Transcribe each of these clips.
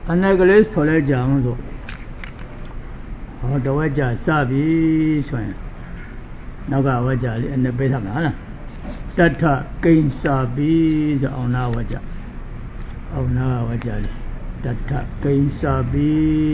အနေကလေးဆိုလဲကြာအောင်ဆိုဟောတဝက်ကြာစပြီဆိုရင်နောက်ကဝက်ကြာလေးအနေပေးထားမှာဟုတ်လားတထကိဉ္စာပိဆိုအောင်နာဝက်ကြာအောင်နာဝက်ကြာလေးတထကိဉ္စာပိ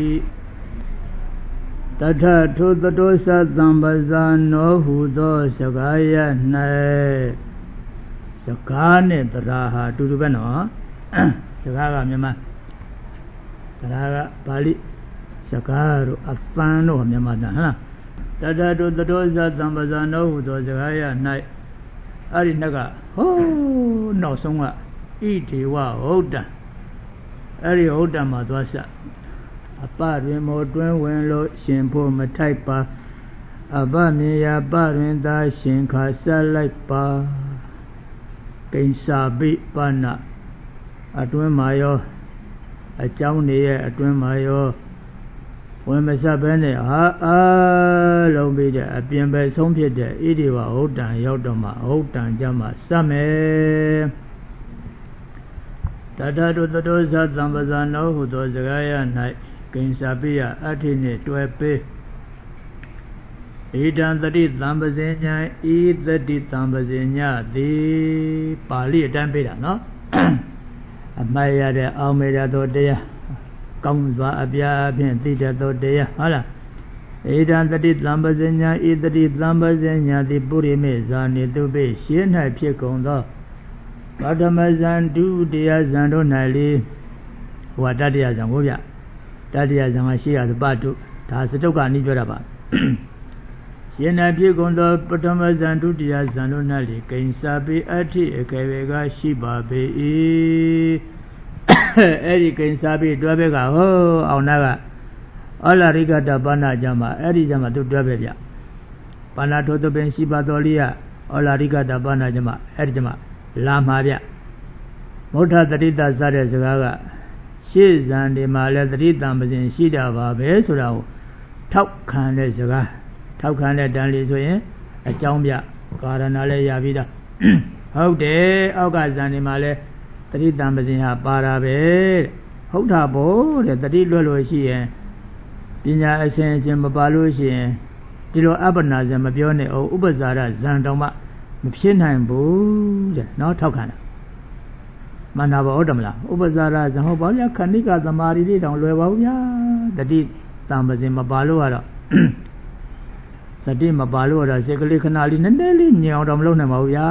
တထထုသတောသသံပဇာနောဟုသောစကားရ၌စကားနဲ့တရားဟာအတူတူပဲနော်စကားကမြန်မာတရားကပါဠိစကားတို့အပန်းတို့မြန်မာတန်ဟုတ်လားတထထုသတောသသံပဇာနောဟုသောစကားရ၌အဲ့ဒီနှစ်ကဟိုးနောက်ဆုံးကဣဒေဝဟုတ်တံအဲ့ဒီဟုတ်တံမှာသွားစအပတွင်မောတွင်ဝင်လို့ရှင်ဖို့မထိုက်ပါအပမြင်ရာပတွင်သာရှင်ခါဆက်လိုက်ပါကိဉ္စာပိပနအတွင်းမှာရောအကြောင်းတွေရဲ့အတွင်းမှာရောဝင်မဆက်ဘဲနဲ့အားလုံးပြီးတဲ့အပြင်ပဲဆုံးဖြစ်တဲ့ဣတိဝဟုတ်တံရောက်တော့မှဟုတ်တံကြမှာစမယ်တထတုတတောသသံပဇာနောဟုသောစကားရ၌ကိဉ္စာပိယအဋ္ဌိနှင့်တွဲပေးဣဒံတတိသံပဇေညာဤတတိသံပဇေညာသည်ပါဠိအတိုင်းပေးတာနော်အမှတ်ရတဲ့အောင်မေရသောတရားကောင်းစွာအပြားဖြင့်သိတတ်သောတရားဟုတ်လားဣဒံတတိသံပဇေညာဤတတိသံပဇေညာသည်ပုရိမေဇာနိတုပိရှင်း၌ဖြစ်ကုန်သောပထမဇန်ဒုတိယဇန်တို့၌လေဟိုတတိယဇန်ကိုဗျတတိယဇန်ကရှိရသပတုဒါစတုတ်ကအနည်းပြောတာပါရှင်း၌ဖြစ်ကုန်သောပထမဇန်ဒုတိယဇန်တို့၌လေကိဉ္စာပိအဋ္ဌိအခေဝေကရှိပါပေ၏အဲ့ဒီကိဉ္စာပိတွဲဘက်ကဟိုးအောင်နာကအလရိကတပါဏကြမှာအဲ့ဒီကြမှာသူတွဲပဲဗျပါဏထိုသပင်ရှိပါတော်လိယအလရိကတပါဏကြမှာအဲ့ဒီကြမှာလာမှာဗျမုဋ္ဌတတိတစတဲ့စကားကရှေ့ဇန်ဒီမှာလဲတတိတံပဇင်ရှိတာပါပဲဆိုတာကိုထောက်ခံတဲ့စကားထောက်ခံတဲ့တန်လီဆိုရင်အကြောင်းပြကာရဏလည်းရပြီးသားဟုတ်တယ်အောက်ကဇန်ဒီမှာလဲတတိတံပဇင်ဟာပါတာပဲဟုတ်တာပေါ့တဲ့တတိလွတ်လို့ရှိရင်ပညာအစဉ်အချင်းမပါလို့ရှိရင်ဒီလိုအပ္ပနာဇံမပြောနဲ့ဥပဇာရဇံတောင်မှမဖြစ်နိုင်ဘူးတဲ့နော်ထောက်ခံတာမှန်တာပါဟုတ်တယ်မလားဥပဇာရဇံဟုတ်ပါဗျာခဏိကသမာဓိလေးတောင်လွယ်ပါဘူးဗျာတတိတံပဇင်မပါလို့ကတော့တတိမပါလို့တော့စိတ်ကလေးခဏလေးနည်းနည်းလေးညင်အောင်တော့မလုပ်နိုင်ပါဘူးဗျာ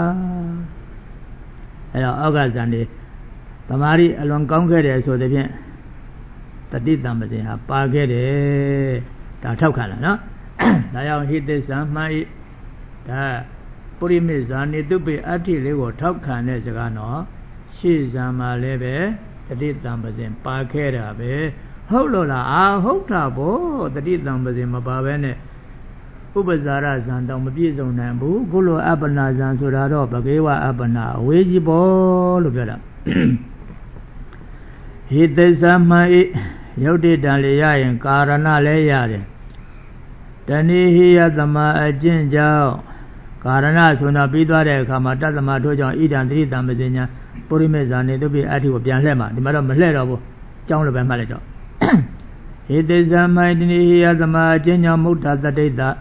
အဲ့တော့အောက်ကဇံနေသမာဓိအလွန်ကောင်းခဲ့တယ်ဆိုတဲ့ဖြင့်တတိတံပဇင်ဟာပါခဲ့တယ်ဒါထောက်ခံလားနော်ဒါကြောင့်ဟိသစ္စာမှန်ဤဒါပုရိမေဇာနိတုပိအဋ္ဌိလေးကိုထောက်ခံတဲ့စကားနော်ရှေ့ဇာမှာလည်းပဲတတိတံပဇင်ပါခဲ့တာပဲဟုတ်လို့လားဟုတ်တာဗောတတိတံပဇင်မပါဘဲနဲ့ဥပဇာရဇံတောင်မပြည့်စုံနိုင်ဘူးခုလိုအပ္ပနာဇံဆိုတာတော့ဘဂေဝအပ္ပနာအဝေးကြီးပေါ့လို့ပြောတာဟိသစ္စာမှန်ဤယုတ်တိတံလေရရင်ကာရဏလည်းရတယ်တဏိဟိယသမအကျင့်ကြောင့်ကာရဏဆိုတာပြီးသွားတဲ့အခါမှာတသမထိုးကြောင့်ဣဒံတတိတံပဇေညာပုရိမေဇာနေတုပိအဋ္ဌိကိုပြန်လှည့်မှာဒီမှာတော့မလှည့်တော့ဘူးကြောင်းလိုပဲမှတ်လိုက်တော့ဟိသစ္စာမှန်တဏိဟိယသမအကျင့်ကြောင့်မုဋ္ဌတတိတ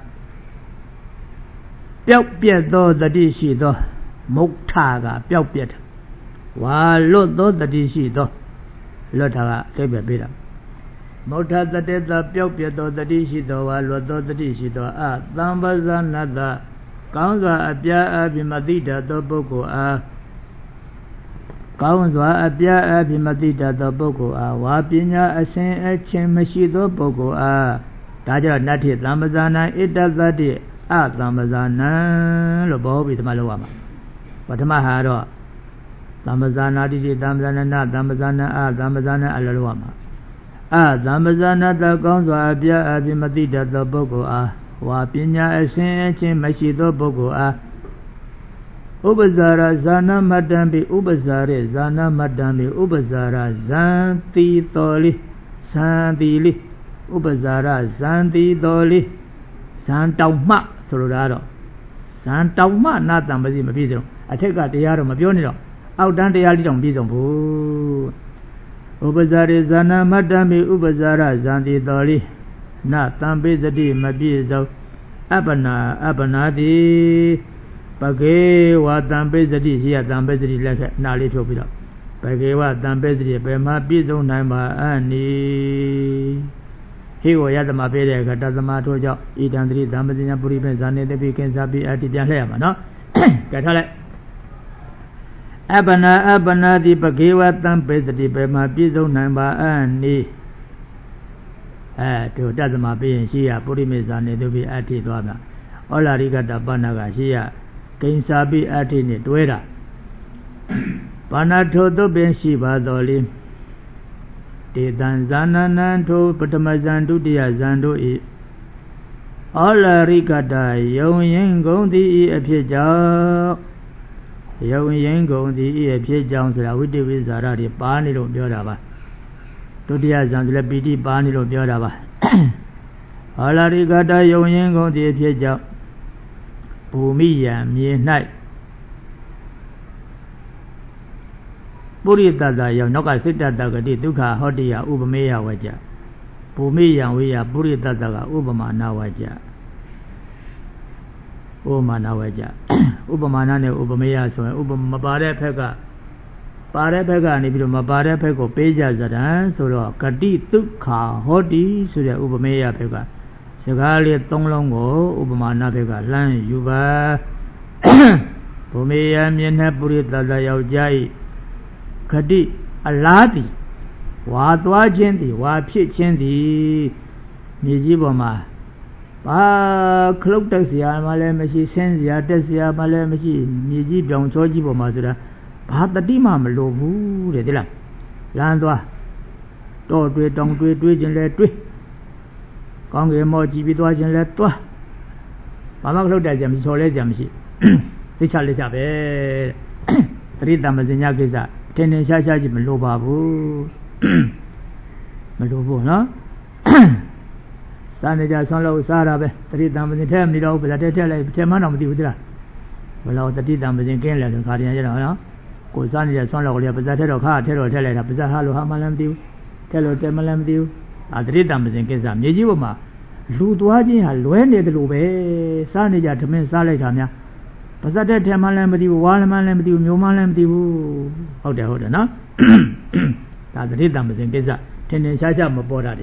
ပျောက်ပြက်သောတတိရှိသောမုဋ္ဌကပျောက်ပြက်တာဝါလွတ်သောတတိရှိသောလွတ်တာကအတိတ်ပဲပေးတာမုဋ္ဌတတေတပျောက်ပြက်သောတတိရှိသောဝါလွတ်သောတတိရှိသောသံပဇာနတကောင်းစွာအပြားအပြမတိတတ်သောပုဂ္ဂိုလ်အားကောင်းစွာအပြားအပြမတိတတ်သောပုဂ္ဂိုလ်အားဝါပညာအစဉ်အချင်းမရှိသောပုဂ္ဂိုလ်အားဒါကြောင့်နတ္ထိသံပဇာနံဣတသတ္တိသံပဇာနံလို့ဘောပြီးဒီမှာလောက်ရမှာပထမဟာတော့သံပဇာနာတိတိသံပဇာနနာသံပဇာနံသံပဇာနံအလောက်ရမှာသံပဇာနတကောင်းစွာအပြားအပြမတိတတ်သောပုဂ္ဂိုလ်အားဝါပညာအစဉ်အချင်းမရှိသောပုဂ္ဂိုလ်အားဥပဇာရဇာနာမတ္တံပိဥပဇာရေဇာနာမတ္တံပိဥပဇာရဇံတိတော်လေးဇံတိလေးဥပဇာရဇံတိတော်လေးဇံတောင်မှဆိုလိုတာတော့ဇံတောင်မှနာတံပစီမပြည့်စုံအထက်ကတရားတော့မပြောနေတော့အောက်တန်းတရားလေးတောင်ပြည့်စုံဘူး Upazari Zana Madami Upazara Zanti Doli Na Tambizadi Mabizo Abanadi Page wa Tambizadi Sia Tambizadi Laka Nali Topida Page wa Tambizadi Pema Bizo Naima Ani He was Yadama Bede Katazama Toja Idandri Damazina Puripen Zane the Beacon Zabi Atidian Lemana Catale Abana di Pagewa Tampesati Pema Bizo Namba Ani to Tazama being Shia Purimizane to be Ati Dwana Ola Rigata Banaga Shia Kinsabi Atini Tuera Panato to Ben Shiva Doli Titan Zananan to Patamazandu Dia Zandu E Ola Rigata Yon Yengo the Epija Yon Yengo the Epijan with the Wizaradi Panilo Biodava Tudia Zandla Bidi Panilo Biodava Ola Rigata Yon Yengo the Epija Pumiya Midnight Purita Yonoka Sita Dagadi Duka Hodia Ubameya Waja Pumiya Via Purita Daga Ubama Nawaja Umana Waja Ubamana Ubameya so Ubamabare Pega Pare Pega and if you Mabare Pego Peja Zadan so Kadi Duka Hodi Suya Ubameya Pega Segali Tonglongo Ubamana Pega Lan Yuba Pumiya Mina Purita Yajai Kadi Aladi Wadwa Jendi, Wapi Chendi, Nijiboma, Pa Clotaxia, Malemashi, Senzia, Tessia, Malemashi, Niji, Bionsoji Bomadura, Patadima, Lobu, Redilla, Landwa, Dodwe, Dongwe, Dwin, Let Dwi, Conge Moji, Vidwajan Let Twa, Pama Clotazam, Solezamshi, Sichalisabe, Ridamazinagiza. Ten Shaji Melobabu Melobo, no? Sanaja Solo Sarabe, 3 dames in 10 minutes, but I tell you, 10 months of the Udra. Well, the 3 dames in Kenya and Cardian, go Sanaja Solo, Representative Car, Terror, Tele, Halo Hamalam Dew, Telo Temalam Dew, at 3 dames in Kesa, Nijuma, Ludwaji, Luende the Lube, Sanaja to men Salatania. Pasate Temalam Dew, Walmalam Dew, Mumalam Dew, out the order, no? That's the 3 dames in Kesa, 10 in Shasha Mabodadi.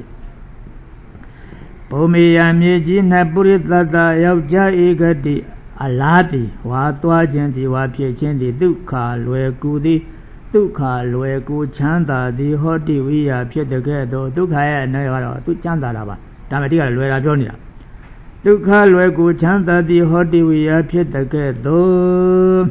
Pumiya Miji Napurita Yauja Egadi Alati, Watwa Genti, Wapi Chendi, Duka, Luekudi, Duka, Lueku Chanda, the Hoti, we are Pietagedo, Duka, Nayara, to Chandalava, Tamatica Luera Jonia. Duka, Lueku Chanda, the Hoti, we are Pietagedo.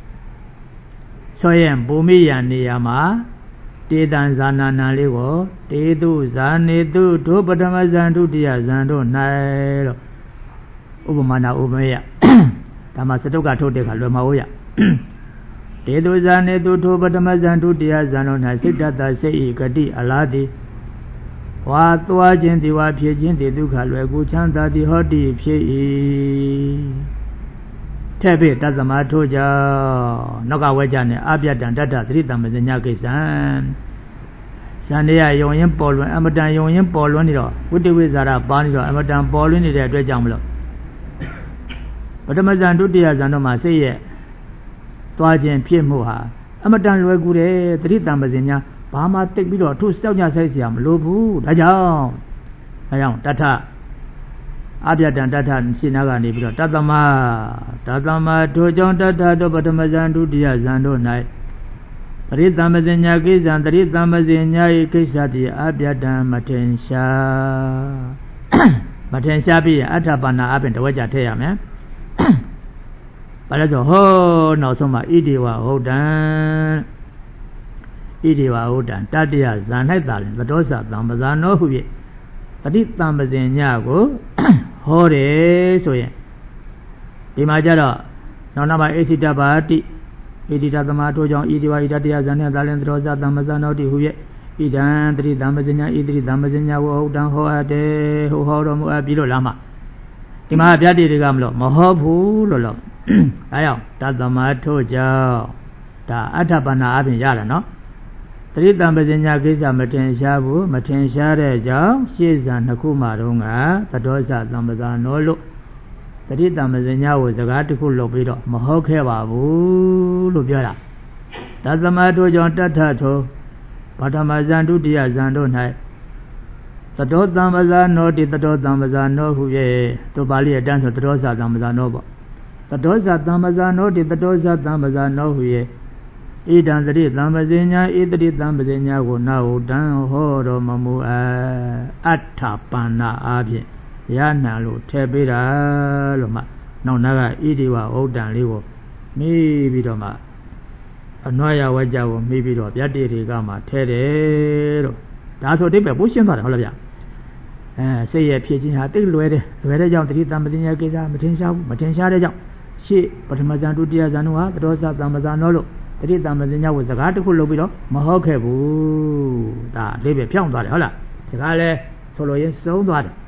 Soyam, Pumiya Niyama. Tidan Zana Naligo, Tidu Zani do Padamazandu Dia Zando Nairo Ubamana Ubaya Tamasatoka Toteka Lomaoya Tidu Zani do Padamazandu Dia Zano Nasita Sei Kadi Aladi Watwa Jendi Wapi Jendi Duka Legu Chanda di Hoti Pie Tepe Tazamatoja Noga Wajane Abiadan Data 3 Tamazanakisan Sandia Yoyan Polo, Amadan Yoyan Polonio, with the Wizara Banjo, Amadan Poloni de Jamlo. But Amazan do Dia Zanoma say, Twajan Piemoha, Amadan Luegure, 3 Tamazina, Pama take below 2 Stelnia Sesiam, Lobu, Ayam, Tata. Abiadan Data and Sinaga Nibro, Tatama, Tojon Tata, Batamazan do Dia Zando night. 3 Tamazina Giz and 3 Tamazina Kisati, Abiadan Matensha Matenshabi, Atabana up in the Wajatea, man. But as a whole, no so much Idiwa Hodan Tadia Zanhetal, the Dosa, Tamazano, who ye. 3 Tamazina go. Hore so ye. Dimajara, none of my Esitabati, Edita Tomato, John Idiwa, Idatia, Zana, Dalendrosa, Damazano, Huye, Idan, 3 Damazina, Idri Damazina, who down Hoade, who hold on Bilo Lama. Ima Biadi Gamlo, Mohobu Lolo. Ayo, Tazamato Joe, Ta Atabana Abin Yala, no? တတိတံပဇင်ညာကိစ္စမထင်ရှားဘူးမထင်ရှားတဲ့ကြောင့်ရှေ့ဇာနှစ်ခုမှာတော့ကသတောဇသံပဇာနောလို့တတိတံပဇင်ညာကိုစကားတစ်ခုလုပ်ပြီးတော့မဟုတ်ခဲ့ပါဘူးလို့ပြောတာဒါသမာတို့ကြောင့်တထထောပထမဇန်ဒုတိယဇန်တို့၌သတောသံပဇာနောတိသတောသံပဇာနောဟု၍သူပါဠိအတန်းဆိုသတောဇသံပဇာနောပေါ့သတောဇသံပဇာနောတိသတောဇသံပဇာနောဟု၍ဣဒံတတိသံပဇင်ညာဣတတိသံပဇင်ညာကိုနာဟုတံဟောတော်မမူအဋ္ဌပန္နာအားဖြင့်ရဟနာလို့ထည့်ပေးတာလို့မှနောက်နာကဣတိဝဥဒ္ဒံလေးကိုမိပြီးတော့မှအနွားရဝကြကိုမိပြီးတော့ဗျတ္တိတွေကမှထဲတယ်လို့ဒါဆိုတိပဲပိုးရှင်းသွားတယ်ဟုတ်လားဗျစိတ်ရဲ့ဖြစ်ခြင်းဟာတိတ်လွယ်တဲ့ကြောင့်တတိတံပဇင်ညာကိစ္စမထင်ရှားဘူးမထင်ရှားတဲ့ကြောင့်ရှေ့ပထမဇန်ဒုတိယဇန်တို့ဟာသတောဇသံပဇာနောလို့တတိတံပဇင်ညာကိုစကားတစ်ခုလုပ်ပြီးတော့မဟုတ်ခဲ့ဘူးဒါလေးပဲဖြောင်းသွားတယ်ဟုတ်လားစကားလဲဆိုလို့ရင်စုံသွားတယ်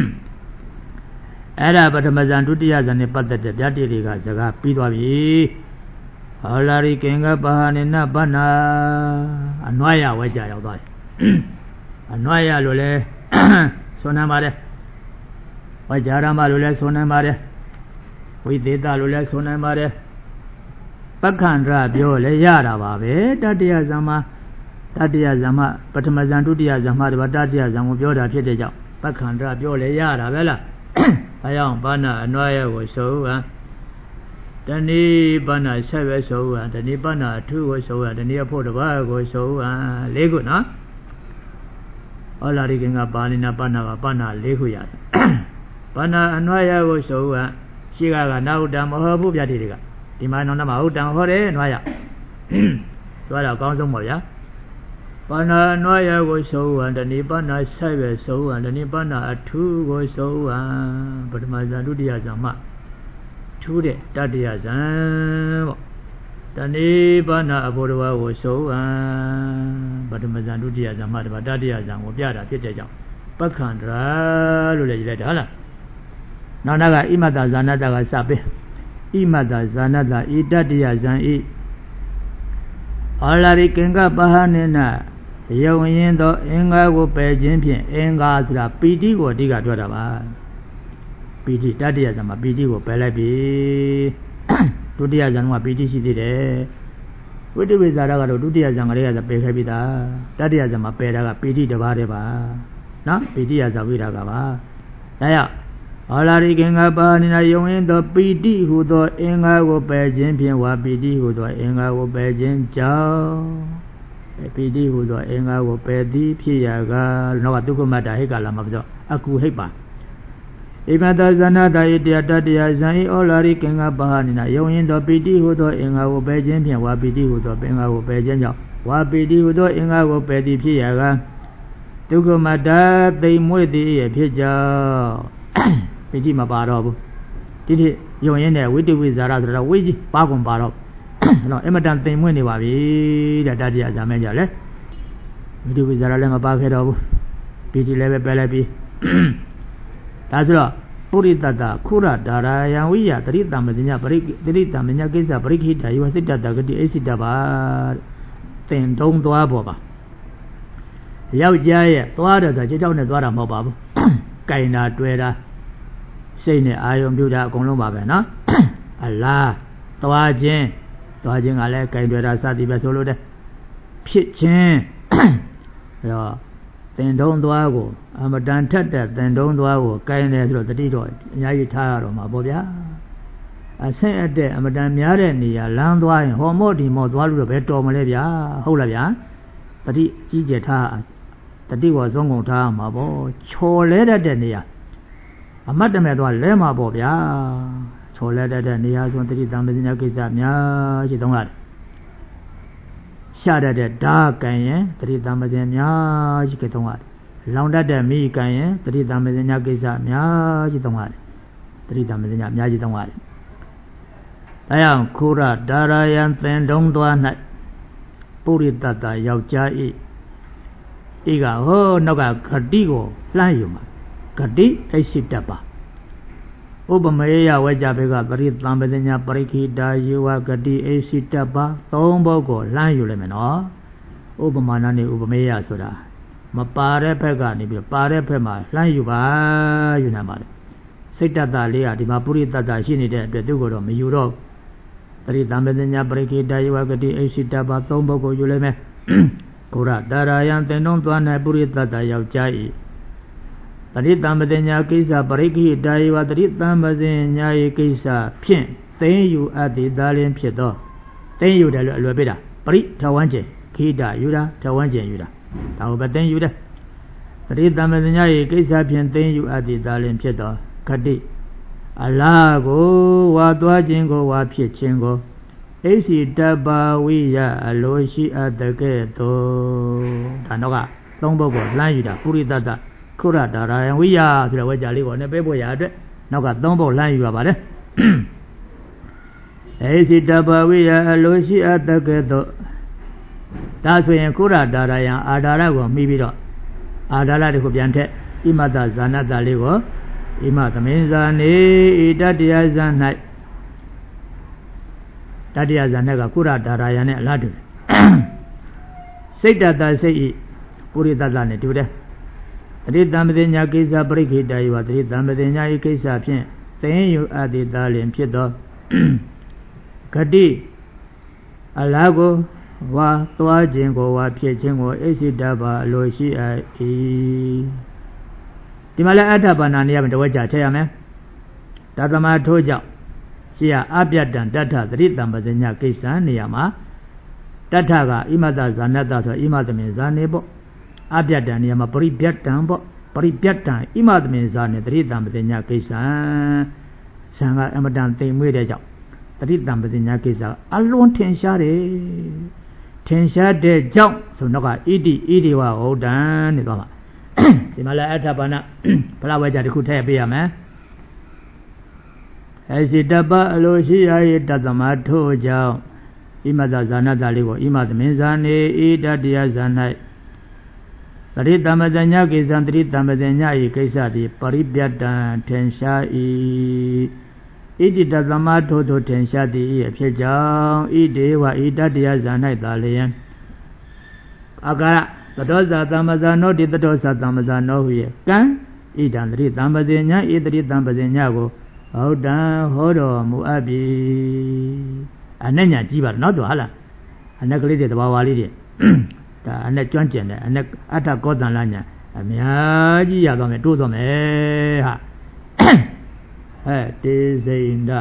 အဲ့ဒါပထမဇန်ဒုတိယဇန်နဲ့ပတ်သက်တဲ့ဗျတ္တိတွေကစကားပြီးသွားပြီဟောလာရိကင်္ဂပါဟနိနပနာအနွားရဝဲကြရောက်သွားတယ်အနွားရလို့လဲဆိုနိုင်ပါတယ်ဝါကြရမလို့လဲဆိုနိုင်ပါတယ်ဝိသေသလို့လဲဆိုနိုင်ပါတယ်ပက္ခန္ဒရပြောလဲရတာပါပဲတတိယဇမ္မာပထမဇန်ဒုတိယဇမ္မာတပါတတိယဇန်ကိုပြောတာဖြစ်တဲ့ကြောင့်ပက္ခန္ဒရပြောလဲရတာပဲလားအဲကြောင့်ဘာနာအနွားရကိုဆိုဟန်တဏိပဏဆက်ပဲဆိုဟန်တဏိပဏအထုကိုဆိုဟန်တဏိအဖို့တပါးကိုဆိုဟန်လေးခုနော်ဟောလာရိကင်္ဂပါဠိနာပဏပါပဏလေးခုရတယ်ပဏအနွားရကိုဆိုဟန်ရှိကနာဟုတံမဟုတ်ဘူးဗျာတွေကဒီမှာနောက်မှာဟုတ်တံဟောတယ်နွားရသွားတော့အကောင်းဆုံးပါဗျာပဏနွားရကိုဆိုဟန်တဏိပဏဆက်ပဲဆိုဟန်တဏိပဏအထုကိုဆိုဟန်ပထမဇန်ဒုတိယဇန်မှထူးတဲ့တတိယဇန်ပေါ့တဏိပဏအဘောဓဝါကိုဆိုဟန်ပထမဇန်ဒုတိယဇန်မှတပါတတိယဇန်ကိုပြတာဖြစ်တဲ့ကြောင့်ပက္ခန္ဒရာလို့လည်းရေးလိုက်တာဟုတ်လားနောက်နာကဣမတ္တဇာနတ္တကစပေးဣမတ္တဇာနတ္တဤတတိယဇန်ဤဟောလာရိကင်္ဂပဟနိနယုံရင်သောအင်္ဂါကိုပယ်ခြင်းဖြင့်အင်္ဂါဆိုတာပီတိကိုအဓိကပြောတာပါပီတိတတိယဇန်မှာပီတိကိုပယ်လိုက်ပြီဒုတိယဇန်ကပီတိရှိသေးတယ်ဝိတ္တဝိဇာရကတော့ဒုတိယဇန်ကလေးကပယ်ခဲ့ပြီသားတတိယဇန်မှာပယ်တာကပီတိတစ်ပါးတည်းပါနော်ပီတိယဇဝိရာကပါဒါရဟောလာရိကင်္ဂပါဏိနာယုံရင်သောပီတိဟုသောအင်္ဂါကိုပယ်ခြင်းဖြင့်ဝါပီတိဟုသောအင်္ဂါကိုပယ်ခြင်းကြောင့်ပီတိဟုသောအင်္ဂါကိုပယ်သည်ဖြစ်ရကနောကဒုက္ခမတ္တဟိကလာမှာပြောအကူဟိတ်ပါဣမတဇဏတာယတတတယဇံဤဩလာရိကင်္ဂပါဟနိနာယုံရင်သောပီတိဟုသောအင်္ဂါကိုပယ်ခြင်းဖြင့်ဝါပီတိဟုသောအင်္ဂါကိုပယ်ခြင်းကြောင့်ဝါပီတိဟုသောအင်္ဂါကိုပယ်သည်ဖြစ်ရကဒုက္ခမတ္တသိမ်မွေ့သည်ဖြစ်ကြောင့်ပီတိမပါတော့ဘူးဒီတိယုံရင်နဲ့ဝိတ္တဝိဇာရဆိုတော့ဝိကြီးပါကုန်ပါတော့အဲ့တော့အမတန်သိမ်မွေ့နေပါပြီတဲ့တတိယဇာမဲကြလဲဝိတ္တဝိဇာရလည်းမပါခဲ့တော့ဘူးပီတိလည်းပဲပယ်လိုက်ပြီဒါဆိုတော့ပုရိတတခုရဒါရယံဝိယတတိတံမဇညပရိတတိတံမညကိစ္စပရိခိတယောစိတ္တတဂတိအိစိတပါသင်တုံးသွားပေါ်ပါယောက်ျားရဲ့သွားတယ်ဆိုကြောက်နဲ့သွားတာမဟုတ်ပါဘူးကြိုင်တာတွေ့တာစိတ်နဲ့အာယုံပြုတာအကုန်လုံးပါပဲနော်အလားသွားခြင်းကလည်းကြိုင်တွေ့တာစသည်ပဲဆိုလို့တဲ့ဖြစ်ခြင်းအဲ့တော့သင်တုံးသွားကိုအမတန်ထက်တဲ့သင်တုံးသွားကိုကိုင်းတယ်ဆိုတော့တတိတော့အများကြီးထားရတော့မှာပေါ့ဗျာအဆင့်အတဲ့အမတန်များတဲ့နေရာလမ်းသွားရင်ဟောမော့ဒီမော့သွားလို့တော့ဘယ်တော်မလဲဗျာဟုတ်လားဗျာတတိကြီးကျထားတတိဝဆုံးကုန်ထားမှာပေါ့ချော်လဲတတ်တဲ့နေရာအမတ်တမဲ့သွားလဲမှာပေါ့ဗျာချော်လဲတတ်တဲ့နေရာဆိုတတိတံပဇညကိစ္စများရှိသုံးရတယ်ရှာတတ်တဲ့ဓာကံရင်တတိတံပဇင်များရှိကြသုံးရတယ်လောင်တတ်တဲ့မိကံရင်တတိတံပဇင်ညာကိစ္စများရှိသုံးရတယ်တတိတံပဇင်ညာများရှိသုံးရတယ်ဒါကြောင့်ခုရဒါရယံသင်တုံးသွား၌ပုရိတတယောက်ျားဤကဟောနောက်ကဂတိကိုလှမ်းယူမှာဂတိအိရှိတပါဥပမေယဝေကြဘေကပရိသံပဇညာပရိခိတာယေဝဂတိအိရှိတပါသုံးဘုတ်ကိုလှမ်းယူလိုက်မယ်နော်ဥပမာဏနဲ့ဥပမေယဆိုတာမပါတဲ့ဘက်ကနေပြီးပါတဲ့ဘက်မှာလှမ်းယူပါယူနိုင်ပါလေစိတ်တတလေးကဒီမှာပုရိသတ္တရှိနေတဲ့အတွက်သူ့ကိုတော့မယူတော့တတိတံပဇညာပရိခေတယဝဂတိအိရှိတပါသုံးပုဂ္ဂိုလ်ယူလိုက်မယ်ကိုရတာရာယံသင်္တုံးသွား၌ပုရိသတ္တယောက်ျား၏တတိတံပဇညာကိစ္စပရိခေတယဝတတိတံပဇညာ၏ကိစ္စဖြင့်သိမ့်ယူအပ်သည်သာလျှင်ဖြစ်သောသိမ့်ယူတယ်လို့အလွယ်ပေးတာပရိထဝန်းကျင်ခိတယူတာထဝန်းကျင်ယူတာဒါကိုပဲသိမ့်ယူတယ်တတိတံပဇညာ၏ကိစ္စဖြင့်သိမ့်ယူအပ်သည်သာလျှင်ဖြစ်သောခတိအလားကိုဝါသွားခြင်းကိုဝါဖြစ်ခြင်းကိုအိစီတပါဝိယအလိုရှိအပ်တဲ့ကဲ့သို့ဒါတော့ကသုံးပုဂ္ဂိုလ်လှမ်းယူတာပုရိသတ္တခုရတာရာယံဝိယဆိုတဲ့ဝေကြလေးကိုနဲ့ပေးဖို့ရအတွက်နောက်ကသုံးပုဂ္ဂိုလ်လှမ်းယူရပါတယ်အိစီတပါဝိယအလိုရှိအပ်တဲ့ကဲ့သို့ဒါဆိုရင်ခုရတာရာယံအာဓာရကိုမှီပြီးတော့အာဓာရတခုပြန်ထက်ဣမတဇာနတလေးကိုဣမသမင်းဇာနေတတ္တယဇာ၌တတ္တယဇာ၌ကကုရဒါရာယနဲ့အလားတူစိတ်တတစိတ်ဤပုရိသတ္တနဲ့တူတယ်တတိတံပဇညာကိစ္စပရိခေတယဝတတိတံပဇညာဤကိစ္စဖြင့်သိင်ယူအတ္တိသာလျင်ဖြစ်သောဂတိအလားကိုဝါသွားခြင်းကိုဝါဖြစ်ခြင်းကိုအိစိတပါအလိုရှိအပ်၏ဒီမှာလည်းအဋ္ဌပါဏာနေရာမှာတဝက်ကြထည့်ရမယ်။ဒါသမထိုးကြောင့်ရှိရအပြတ်တံတတ္ထသတိတံပဇညာကိစ္စနေရာမှာတတ္ထကဣမတဇာနတဆိုဣမသမင်ဇာနေပေါ့အပြတ်တံနေရာမှာပရိပြတ်တံပေါ့ပရိပြတ်တံဣမသမင်ဇာနေသတိတံပဇညာကိစ္စဇံကအမတန်သိမ်မွေ့တဲ့ကြောင့်သတိတံပဇညာကိစ္စအလွန်ထင်ရှားတယ်ထင်ရှားတဲ့ကြောင့်ဆိုတော့ကဣတိဣတိဝဟုတ်တံနေသွားမှာဒီမှာလည်းအဋ္ဌပါဏဘလဝေကြတစ်ခုထည့်ပေးရမယ်အရှိတပအလိုရှိရ၏တသမထို့ကြောင့်ဣမတဇာနတလေးကိုဣမသမင်းဇာနေဤတတ္တယဇာ၌တတိတမဇညာကိစ္စတတိတမဇညာ၏ကိစ္စသည်ပရိပြတ်တံထင်ရှား၏ဣတိတသမထို့ထင်ရှားသည်အဖြစ်ကြောင့်ဣဒေဝဤတတ္တယဇာ၌သာလျင်အာကာရတတောဇာတမ္မဇာနောတိတတောဇာတမ္မဇာနောဟုရဲ့ကံဣဒံတတိတံပဇညာဣတတိတံပဇညာကိုဟုတ်တံဟောတော်မူအပ်ပြီအနဲ့ညာကြီးပါတော့ဟုတ်လားအနဲ့ကလေးတွေတဘာဝလေးတွေဒါအနဲ့ကျွမ်းကျင်တယ်အနဲ့အတ္တကောတန်လာညာအများကြီးရသွားမယ်တိုးသွားမယ်ဟာဟဲ့တေစိန်ဒ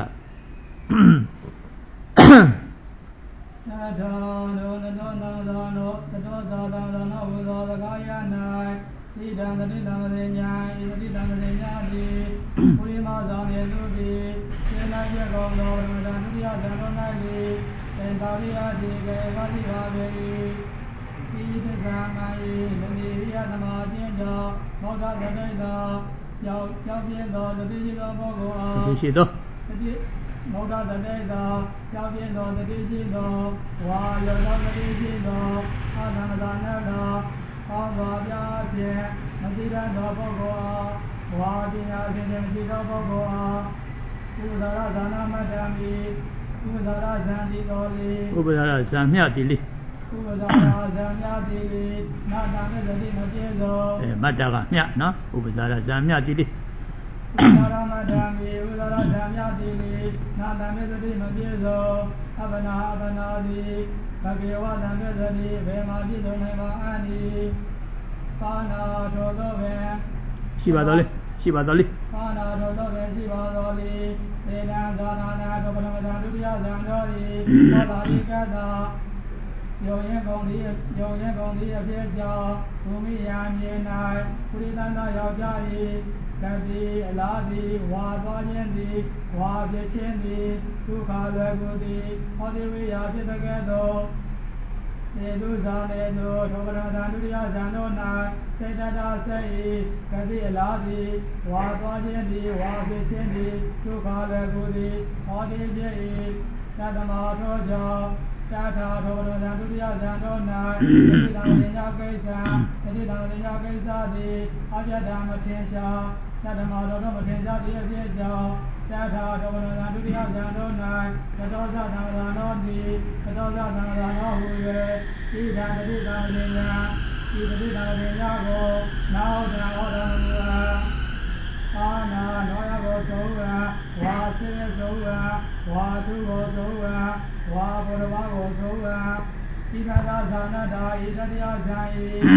သာသောနောနတောသာသောနောသတောသာသာနောဝေသောသကာယ၌ဣဒံတတိတံပဇညာဣတတိတံပဇညာတိပုရိမောဇာမေသူတိစေနာပြကောသောဓမ္မတံဒုတိယဇံတော်၌တိသင်္သာရိယတိကေပါတိပါဝေဤသစ္စာမယိလမေရိယသမာပြင်းသောမောဒတတိတောကြောင့်ပြင်းသောတတိရှိသောပုဂ္ဂိုလ်အားရှိသောမောဒတတေသောကြောင့်ပြင်းသောတတိရှိသောဝါယောသောတတိရှိသောအာသနာနသောကောင်းသောပြဖြင့်မသိတတ်သောပုဂ္ဂိုလ်အားဝါပညာဖြင့်မရှိသောပုဂ္ဂိုလ်အားဥဒရဇာနာမတ္တမိဥဒရဇံတိတော်လေဥပဒရဇံမြတ်တိလေဥပဒရဇံမြတ်တိလေနာတမေသတိမပြေသောမတ္တကမြတ်နော်ဥပဒရဇံမြတ်တိလေဥဒရမတ္တမိဥဒရဇံမြတ်တိလေနာတမေသတိမပြေသောအပနာတိဘဂေဝတံပစ္စတိဘေမာတိသောနေပါအနိပါဏာထောသောဘေရှိပါတော်လေရှိပါတော်လေပါဏာထောသောဘေရှိပါတော်လေသေနံသာနာနာသောပရမတံဒုတိယဇံတော်ဤသောတာရိကတာယောရင်ကောင်းသည်အဖြစ်ကြောင့်ဘုမိယာမြေ၌ပုရိသန္တယောက်ျား၏တတိအလားသည်ဝါသွားခြင်းသည်ဝါဖြစ်ခြင်းသည်ဒုက္ခလွယ်ကူသည်ဟောဒီဝိယာဖြစ်တဲ့ကဲ့သို့သေတုဇာနေသောသောကရတံဒုတိယဇံတော်၌စေတတာစေ၏ကတိအလားသည်ဝါသွားခြင်းသည်ဝါဖြစ်ခြင်းသည်ဒုက္ခလွယ်ကူသည်ဟောဒီဖြစ်၏သတ္တမသောကြောင့်သာသာသောကရတံဒုတိယဇံတော်၌သတိတော်ဉာဏ်ကိစ္စသည်အပြတ်ဓမ္မထင်ရှားသတ္တမတော်မထင်ရှားသည့်အဖြစ်ကြောင့် Tata Domana Dudia Jandona, Katosa Tanganoti, Katosa Tanganahue, Ida Didana, Ida Dinago, now the Odamua, Ana, Noyago Soa, Wasi Soa, Watu Soa, Wabuago Soa, Ida Zanada, Ida Jai,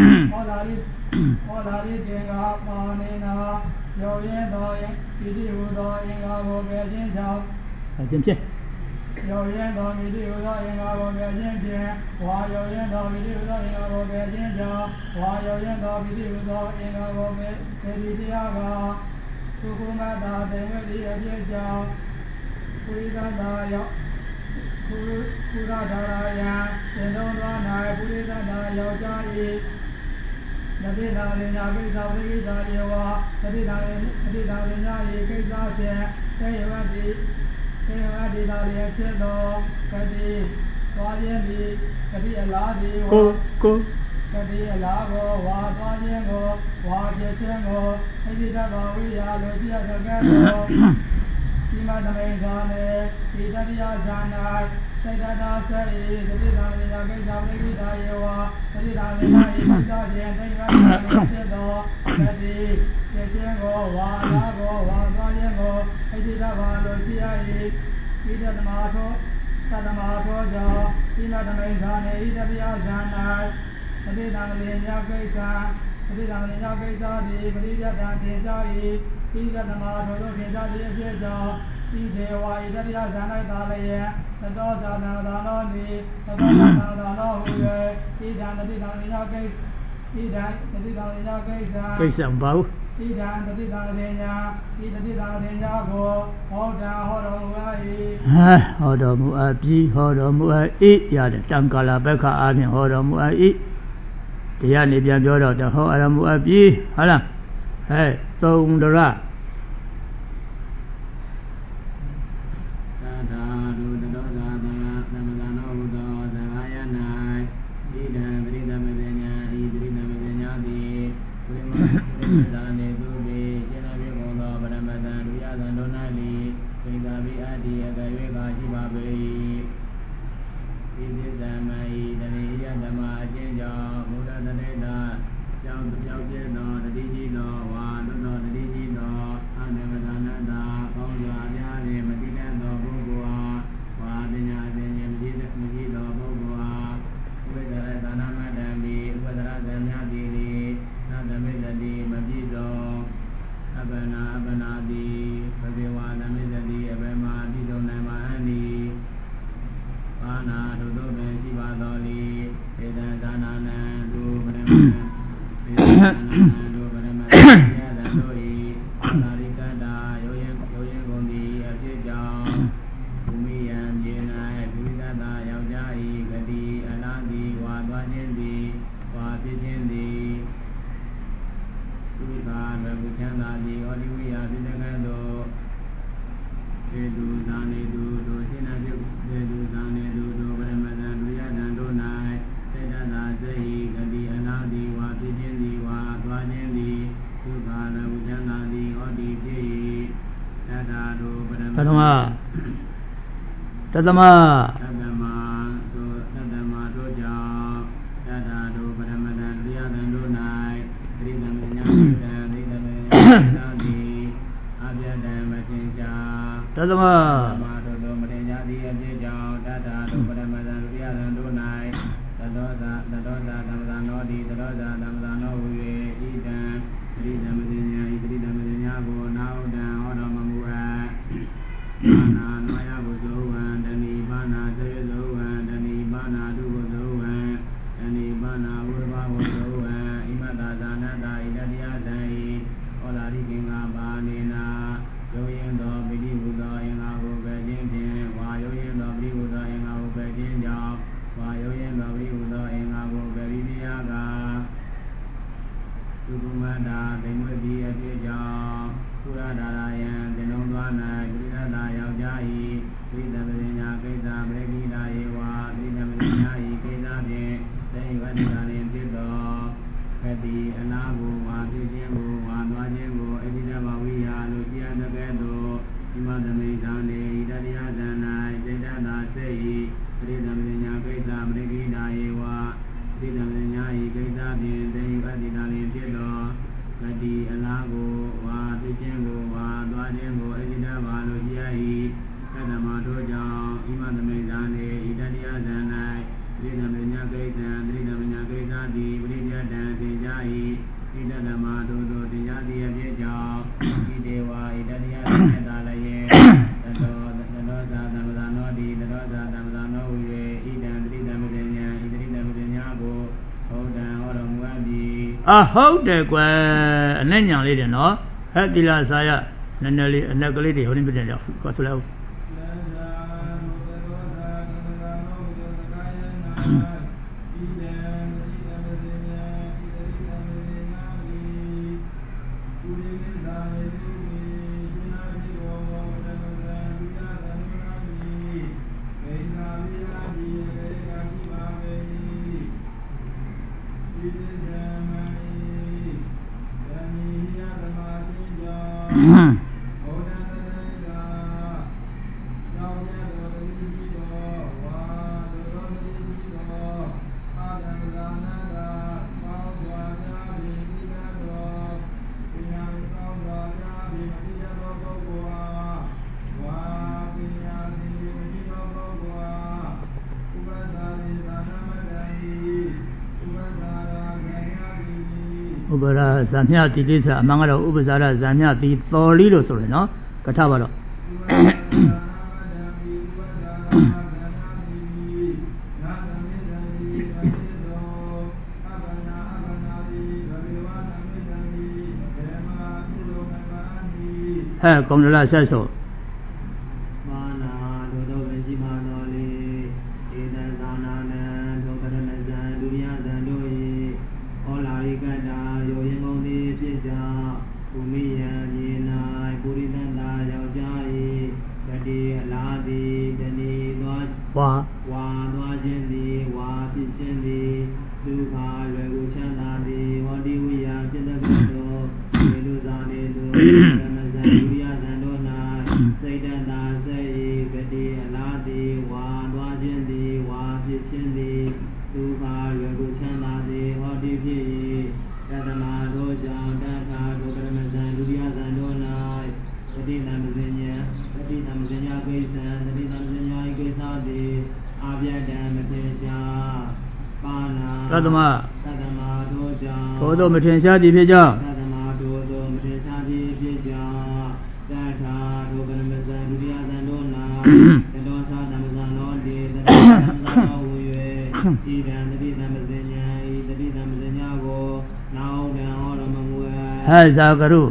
Olari Dinga, Manina, Yoyen Doyen, Video Doyen, Abo Gajin Chao, Yoyen Dom, Video Doyen, Abo Gajin Jen, while Yoyen Dom, Video Doyen, Abo Gajin Chao, while Yoyen Dom, Video Doyen, Abo Gajin Sukumada, Demedi, Ajay, Kuriganda, Kuradaya, Sendona, Buddha, Yojai. Nadina Nagisa Yawa, Nadina Yakisa, Sayavadi, Chedo, Kadi, Wajandi, Kadi Aladi, Kadi Alago, Wajango, Wajango, Edita Bavia, Lucia Gagano, Sima Damezane, Italia Jana, Sedada Sari, Nadina Yakisa Yawa, Nadina Yakisa, Chedo, Kadi, Chedo, Walago, Wajango, Edita Lucia, Ida Mato, Sadamato, Sima Damezane, Italia Jana, Nadina Yakisa, Nadina Yakisa, Maria Dantisari, Ida Mato, Pinta, Idewa, Italia Jana, Italia, the Dosa, Nanoni, the Dosa, Ida, Nadina Yakisa. Ida, the Ida, Tadama ဟုတ်တယ်ကွယ်အနဲ့ညံလေးတယ်နော်ဟဲ့ဒီလာစာရနည်းနည်းလေးအနက်ကလေးတွေဟိုနေပြတယ်ကွာဆိုလိုက်ဥပရာဇာမြတိလိစာအမှန်ကတော့ဥပဇာရဇာမြတိတော်လီလို့ဆိုရယ်နော်ကထပါတော့ဟဲ့ကောင်းရလားဆက်ဆိုသတ္တမထိုသို့မထင်ရှားသည်ဖြစ်ကြောင်းဟဲ့ဇာကရု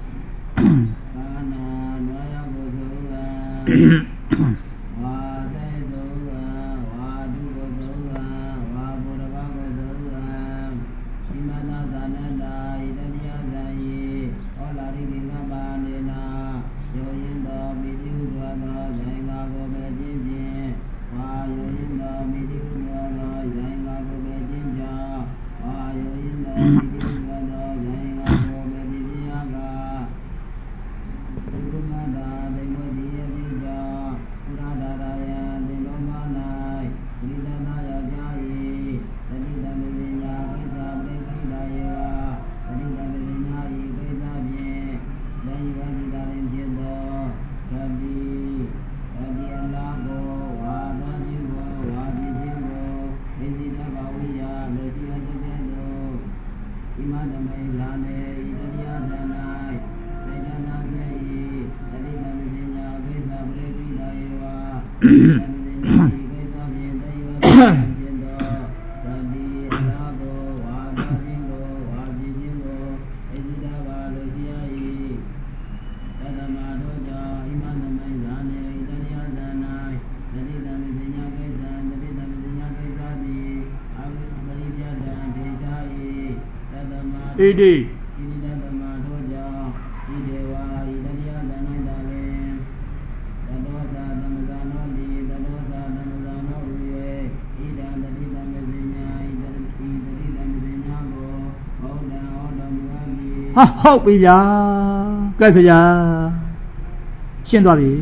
ဣတိဟုတ်ပြီဗျာကဲခင်ဗျာရှင်းသွားပြီ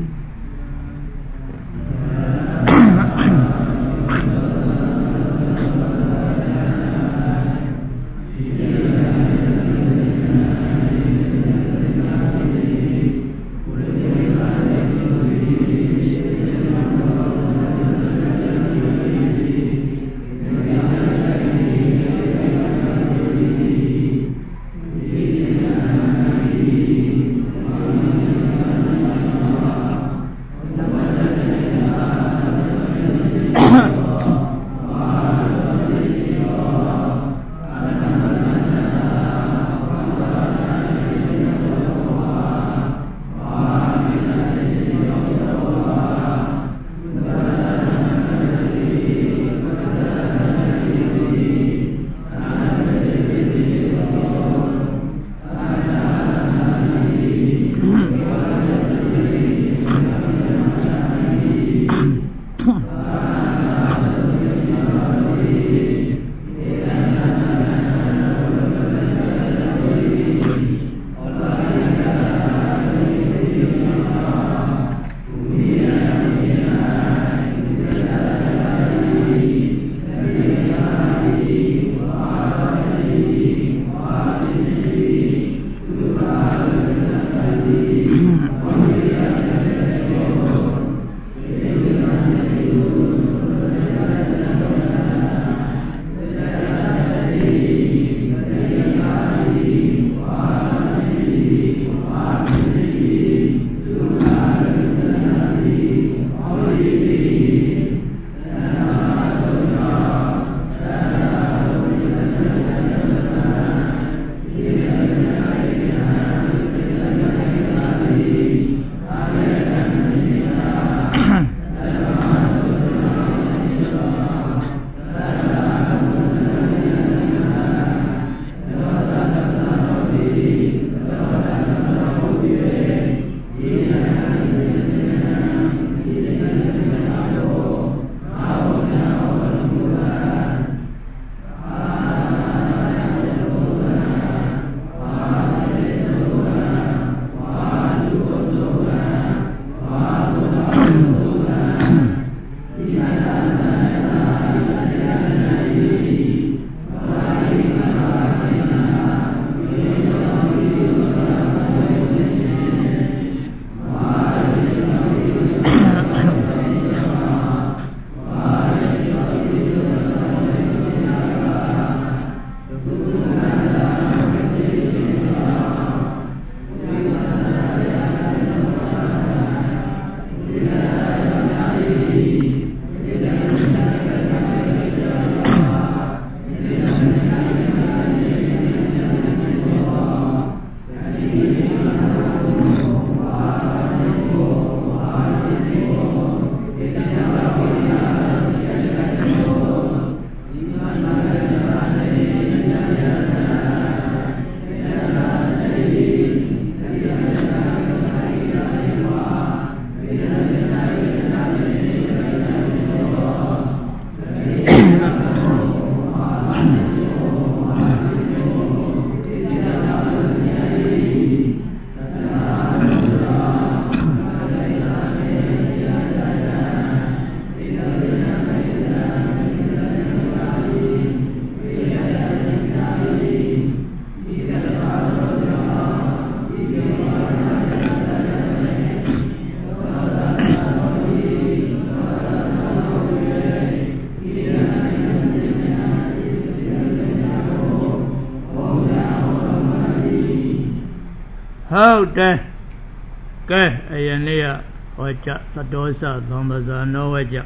ဟုတ်တယ်ကဲအရင်နေ့ကဟောကြသတောစသံပဇာနောဝကြ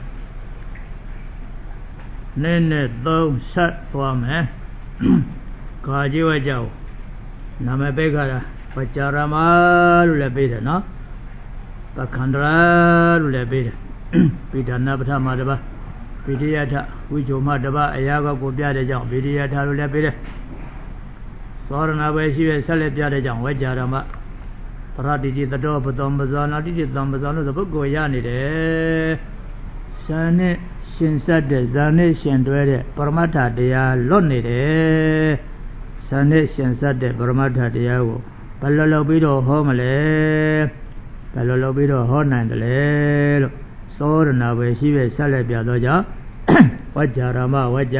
နေ့နဲ့3ဆက်သွားမယ်ခါကြီးဝကြနာမည်ပေးခါတာဝကြရမလို့လည်းပေးတယ်နော်ပခန္ဒရာလို့လည်းပေးတယ်ပိဋနာပထမတပါပိဋိယထဝိဇ္ဇုမတပါအရာကိုပြတဲ့ကြောင့်ပိဋိယထလို့လည်းပေးတယ်သောရဏပဲရှိရဲ့ဆက်လက်ပြတဲ့ကြောင့်ဝကြရမပရတိတိတတောပတောပဇာနာတိတိသံပဇာလို့ဆိုပုဂ္ဂိုလ်ရနေတယ်ဇာနဲ့ရှင်ဆက်တဲ့ဇာနဲ့ရှင်တွဲတဲ့ပရမတ္ထတရားလွတ်နေတယ်ဇာနဲ့ရှင်ဆက်တဲ့ပရမတ္ထတရားကိုဘယ်လိုလုပ်ပြီးတော့ဟောမလဲဘယ်လိုလုပ်ပြီးတော့ဟောနိုင်တယ်လဲလို့သောရဏပဲရှိရဲ့ဆက်လက်ပြတော့ကြောင့်ဝကြရမဝကြ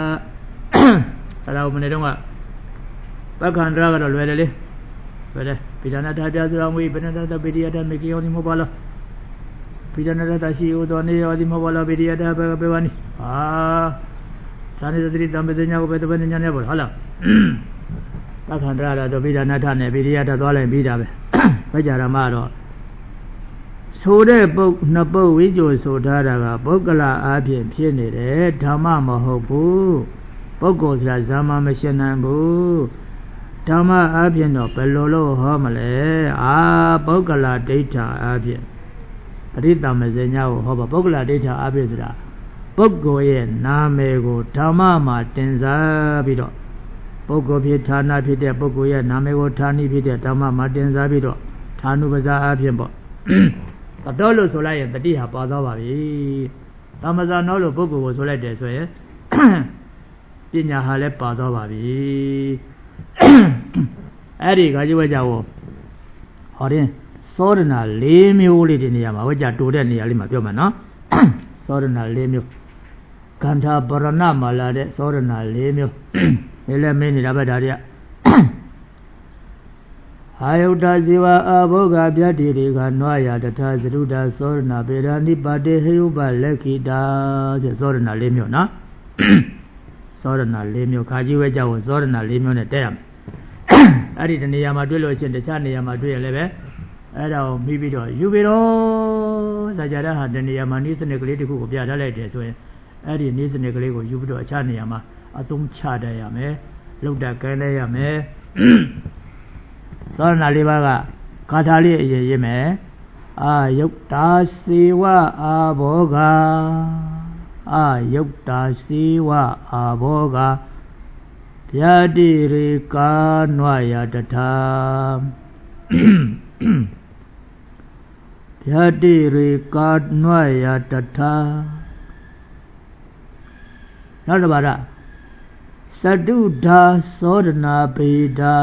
အဲ့ဒါမနေ့တုန်းကပက္ခန္တရကတော့လွယ်တယ်လေဘယ်လဲပိဋနာထပြဆိုအောင်ဝိပဏတပိဋိယထမေကိယောဒီမဟုတ်ပါလားပိဋနာထရှိဥသောနေယောဒီမဟုတ်ပါလားပိဋိယထဘယ်ပဲဝနိဟာသာနေသတိတံပဇညာကိုပဲတပည့်ညာနဲ့ပေါ့ဟုတ်လားပက္ခန္တရတော့ပိဋနာထနဲ့ပိဋိယထသွားလိုက်ပြီးတာပဲဝကြရမတော့ဆိုတဲ့ပုဂ္ဂနှစ်ပုဂ္ဂဝိဇ္ဇိုဆိုထားတာကပုဂ္ဂလအားဖြင့်ဖြစ်နေတယ်ဓမ္မမဟုတ်ဘူးပုဂ္ဂိုလ်ဆိုတာဇာမမရှင်းနိုင်ဘူးဓမ္မအားဖြင့်တော့ဘယ်လိုလို့ဟောမလဲပုဂ္ဂလဒိဋ္ဌာအားဖြင့်ပရိသမ္မဇညာကိုဟောပါပုဂ္ဂလဒိဋ္ဌာအားဖြင့်ဆိုတာပုဂ္ဂိုလ်ရဲ့နာမည်ကိုဓမ္မမှာတင်စားပြီးတော့ပုဂ္ဂိုလ်ဖြစ်ဌာနဖြစ်တဲ့ပုဂ္ဂိုလ်ရဲ့နာမည်ကိုဌာနိဖြစ်တဲ့ဓမ္မမှာတင်စားပြီးတော့ဌာနုပဇာအားဖြင့်ပေါ့တတော်လို့ဆိုလိုက်ရင်တတိဟာပါသွားပါပြီသမ္မဇာနောလို့ပုဂ္ဂိုလ်ကိုဆိုလိုက်တယ်ဆိုရင်ပညာဟာလည်းပါသွားပါပြီအဲ့ဒီခါကျဝကြဟောရင်သောရဏ၄မျိုးလေးဒီနေရာမှာဝကြတူတဲ့နေရာလေးမှာပြောမယ်နော်သောရဏ၄မျိုးကန္ထာပရဏမှာလာတဲ့သောရဏ၄မျိုးဒီလည်းမင်းနေတာပဲဒါတွေကအာယုတဇေဝအဘောဂဗျတ္တိတွေကနွားရတထာသရုဒ္ဓသောရဏပေဒာနိပါတေဟယုပလက်ခိတာဆိုသောရဏ၄မျိုးနော်သောရဏ၄မျိုးခါကြီးဝဲကြောင့်သောရဏ၄မျိုးနဲ့တက်ရမယ်အဲ့ဒီတနေရာမှာတွေ့လို့ချင်းတခြားနေရာမှာတွေ့ရင်လည်းပဲအဲ့ဒါကိုမိပြီးတော့ယူပြီးတော့ဇာကြရဟာတနေရာမှာနိစနစ်ကလေးတစ်ခုကိုပြထားလိုက်တယ်ဆိုရင်အဲ့ဒီနိစနစ်ကလေးကိုယူပြီးတော့အခြားနေရာမှာအသုံးချတတ်ရမယ်လှုပ်တတ်ကဲလဲရမယ်သောရဏ၄ပါးကဂါထာလေးအရင်ရေးမယ်အာယုတ်တာစေဝအာဘောဂအာယုတ်တာစေဝအာဘောဂဗျာတိရေကာနွာယတထာဗျာတိရေကာနွာယတထာနောက်တစ်ပါးကသတုဓာသောရဏပေဒာ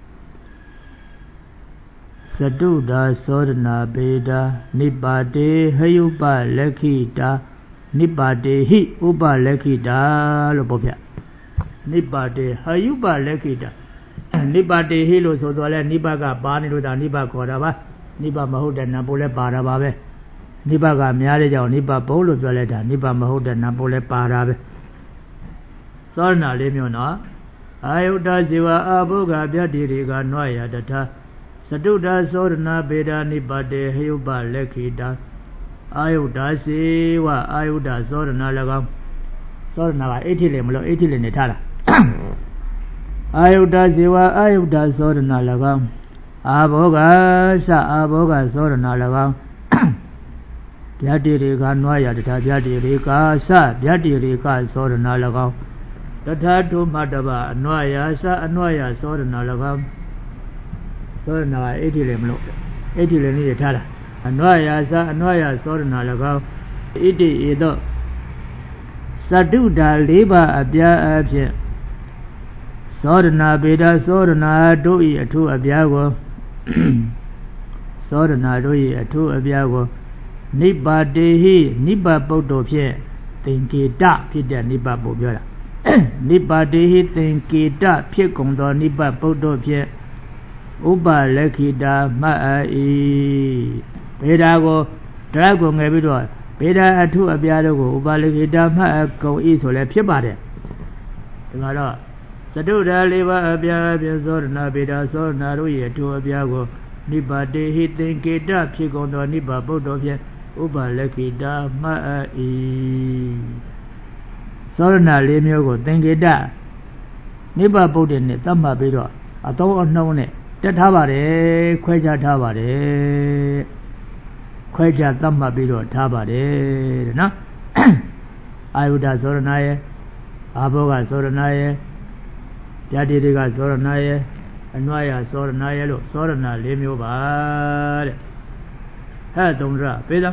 သတုဓာသောရဏပေဒာနိပါတေဟယုပလက်ခိတာနိပါတေဟိဥပလက်ခိတာလို့ပြောပြနိပါတေဟယုပလက်ခိတာနိပါတေဟိလို့ဆိုတော့လဲနိပါကပါနေလို့ဒါနိပါခေါ်တာပါနိပါမဟုတ်တဲ့နံပိုးလဲပါတာပါပဲနိပါကများတဲ့ကြောင့်နိပါဘုံလို့ပြောလိုက်တာနိပါမဟုတ်တဲ့နံပိုးလဲပါတာပဲသောရဏ၄မျိုးနော်အာယုတဇေဝအဘုဂဗျတ္တိတွေကနွားရတထာသတုဒ္ဓသောရဏပေဒာနိပါတေဟယုပလက်ခိတာအာယုဒ္ဓစေဝအာယုဒ္ဓသောရဏ၎င်းသောရဏကအိဋ္ဌိလေမလို့အိဋ္ဌိလေနေထားတာအာယုဒ္ဓဇေဝအာယုဒ္ဓသောရဏ၎င်းအာဘောဂသအာဘောဂသောရဏ၎င်းဗျတ္တိတွေကနွားရတထာဗျတ္တိတွေကသဗျတ္တိတွေကသောရဏ၎င်းတထာထုမတ္တဗအနွားရသအနွားရသောရဏ၎င်းသောရဏကအိဋ္ဌိလေမလို့အိဋ္ဌိလေနေထားတာအနွားရသအနွားရသောရဏ၎င်းဣတိဧသောသတုဓာ၄ပါးအပြားအဖြင့်သောရဏပေဒသောရဏတို့၏အထုအပြားကိုသောရဏတို့၏အထုအပြားကိုနိပါတေဟိနိဗ္ဗပုတ္တောဖြင့်သင်္ကေတဖြစ်တဲ့နိဗ္ဗပုပြောတာနိပါတေဟိသင်္ကေတဖြစ်ကုန်သောနိဗ္ဗပုတ္တောဖြင့်ဥပလက်ခိတာမှတ်၏ပေဒာကိုတရကိုငယ်ပြီးတော့ပေဒာအထုအပြားတို့ကိုဥပလက်ခိတာမှတ်ကုန်၏ဆိုလည်းဖြစ်ပါတယ်ဒီမှာတော့ Saduda Liva Abia Sorna Bida Sorna Ruye to Abiago Niba de Hitin Keda Pigondo Niba Bodovia Uba Lekida Ma E Sorna Limiogo Tengeda Niba Bodin Tama Bido Ato unknown it Tabare Quaja Tabare Quaja Tama Bido Tabare no Ayuda Sornaye Aboga Sornaye Yadiriga Sornaye Anwaya Sornaye lo Sorna Limio Bade Hadumra Peda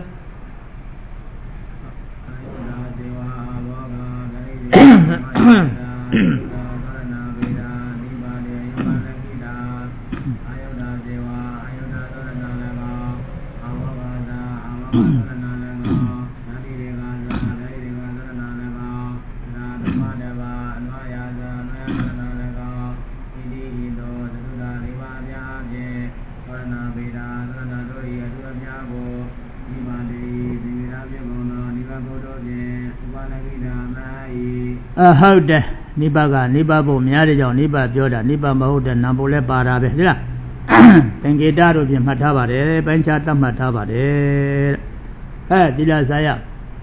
Howda Nibaga Nibabo Miajo Niba Bioda Niba Mahuda Nambole Barabe Tengeda Rubi Matabare Benchata Matabare Dila Saya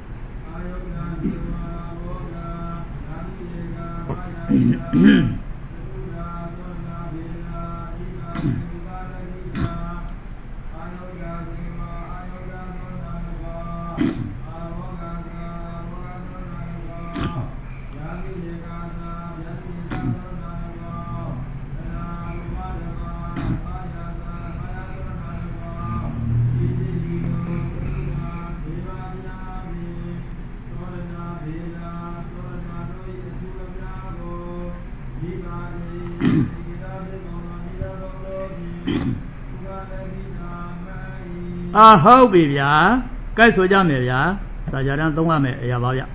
How be ya? Guys, what jam ya? Sajaran don't want me, Yabaya.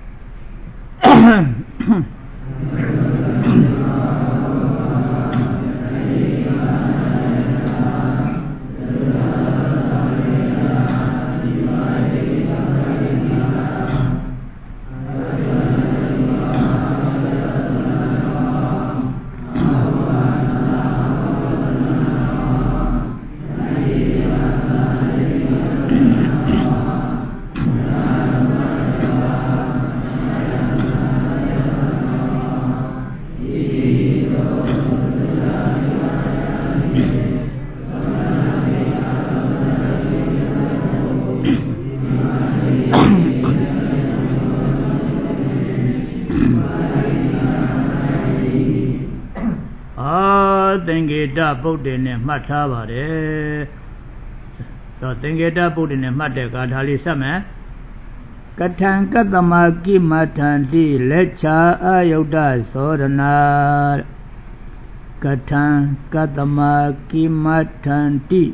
Tengeda Bodin and Matabare. So Tengeda Bodin and Mataka Dali Sama Katan Katamaki Matandi Lecha Ayoda Sorana Katan Katamaki Matandi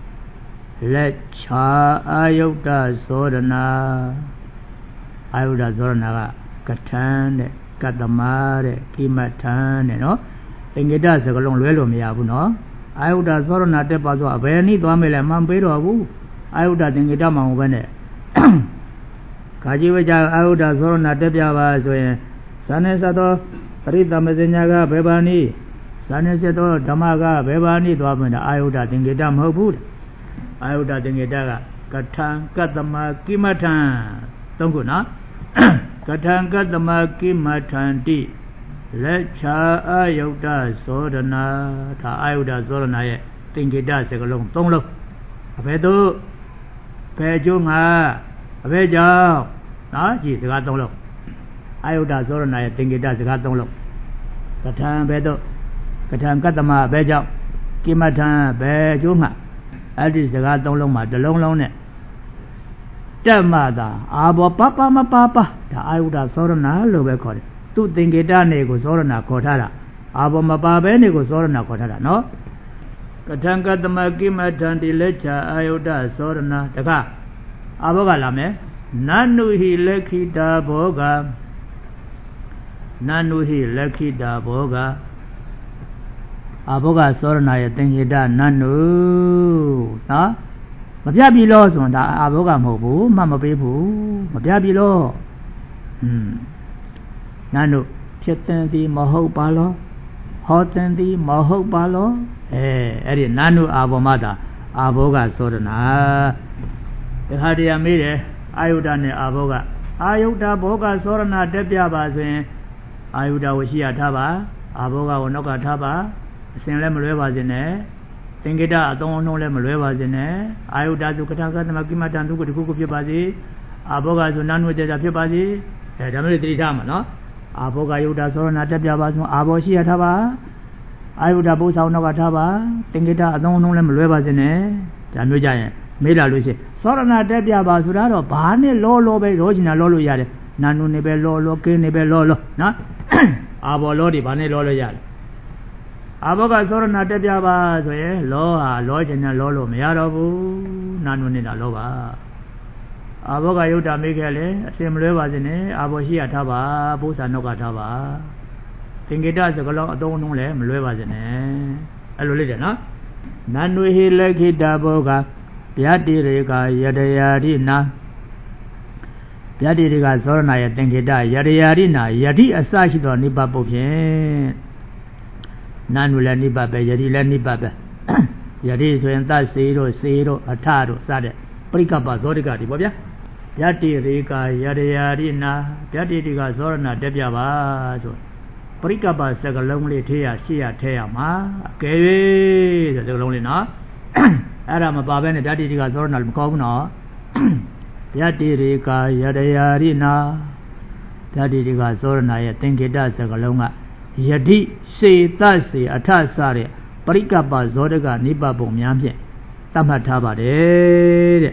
Lecha Ayoda Sorana Ayoda Sorana Katan Katamare Kimatan, no? Tengeda Sagalong Lelo Miabuno. I would have thought not a pazo of any Domela Mambedo. I would have Tengeda Mangane Kajivaja. I would have thought not a Piava Sanesato, Rita Mezenyaga, Bebani, Sanesato, Damaga, Bebani, Domina. I would have Tengeda Mobud. I would have Tengeda Katan Katama Kimatan. Tonguna Katan Katama Kimatan. Lecha Ayoda Sodana, Ayuda Sorana, Tengeda Sagalong Tonglo. Abedo Pejunga, Abeja, Naji, the Gatolo. Ayuda Sorana, Tengeda Sagatolo. Katan Bedo, Katan Katama, Beja, Kimatan, Bejunga, Addis the Gatoloma, the long lone. Tamada, Abo Papa, ma Papa, the Ayuda Sorana, Lubecor. Tengeda nego Sorana Kotara. Aboma Babe nego Sorana Kotara, no? Katanga the Magima Tandi Lecha Ayoda Sorana Taka Abogalame Nanu he Leki da Boga Nanu he Leki da Boga Aboga Sorana Tengeda Nanu Na Mabiabilo Sonda Aboga Mobu, Mama Bebu, Mabiabilo Nano Chetan the Maho Palo Hotendi Mohok Balo, Eddie Nanu Abomada, Aboga Sorana. The Hadia Mide, Ayudane Aboga, Ayuda Boga Sorana Debia Bazin, Ayuda Wishia Taba, Aboga Onoka Taba, Sinlem Revas in there. Tingida, don't know them rivers in there. Ayuda Dukataka, the Makima Tanduku, the cook of your body, Aboga to none with the Pibadi, a military time, no? Aboga Yuda Sorana Tabia, Aboshi Ataba, Ayuda Bosa Nogataba, Tingida, don't know them rivers in there. Januja, Mila Lucy. Sorana Tabia Basura, Bani, Lolo, Rogina Lolo Yard, Nanu Nebe Lolo, Kinebe Lolo, no? Abo Lodi, Bani Lolo Yard. Aboga Sorana Debiaba, Loa, Lord and Lolo, Mearobu, Nanunina Lova. Aboga Yuta Mikele, same rivers in it, Aboshia Taba, Busa Nogataba. Think it does a lot, don't know them, rivers in it. A little, no? Nanu he leki daboga, Piati Riga, Yadayarina. Piati Riga Sorana, I think it died, Yadayarina, Yadi Asashito Nipapopian. Nanula Nibabe, Yadila Nibabe. Yadi so and that zero, Ataro, Sade, Pricapa, Zorica, Bobia. Yati Rica, Yadayarina, Yati Riga Zorna, Debiaba, Pricapa, Sagalonely Tea, Sia Teama, Gay, the lonely na. Adam Baben, Daddy Riga Zorna, Cogno. Yati Rica, Yadayarina, Daddy Riga Zorna, I think it does a galonga. Yadi say Tasi Atasari, Parikapa Zodaga Nibabo Miamje, Tamataba de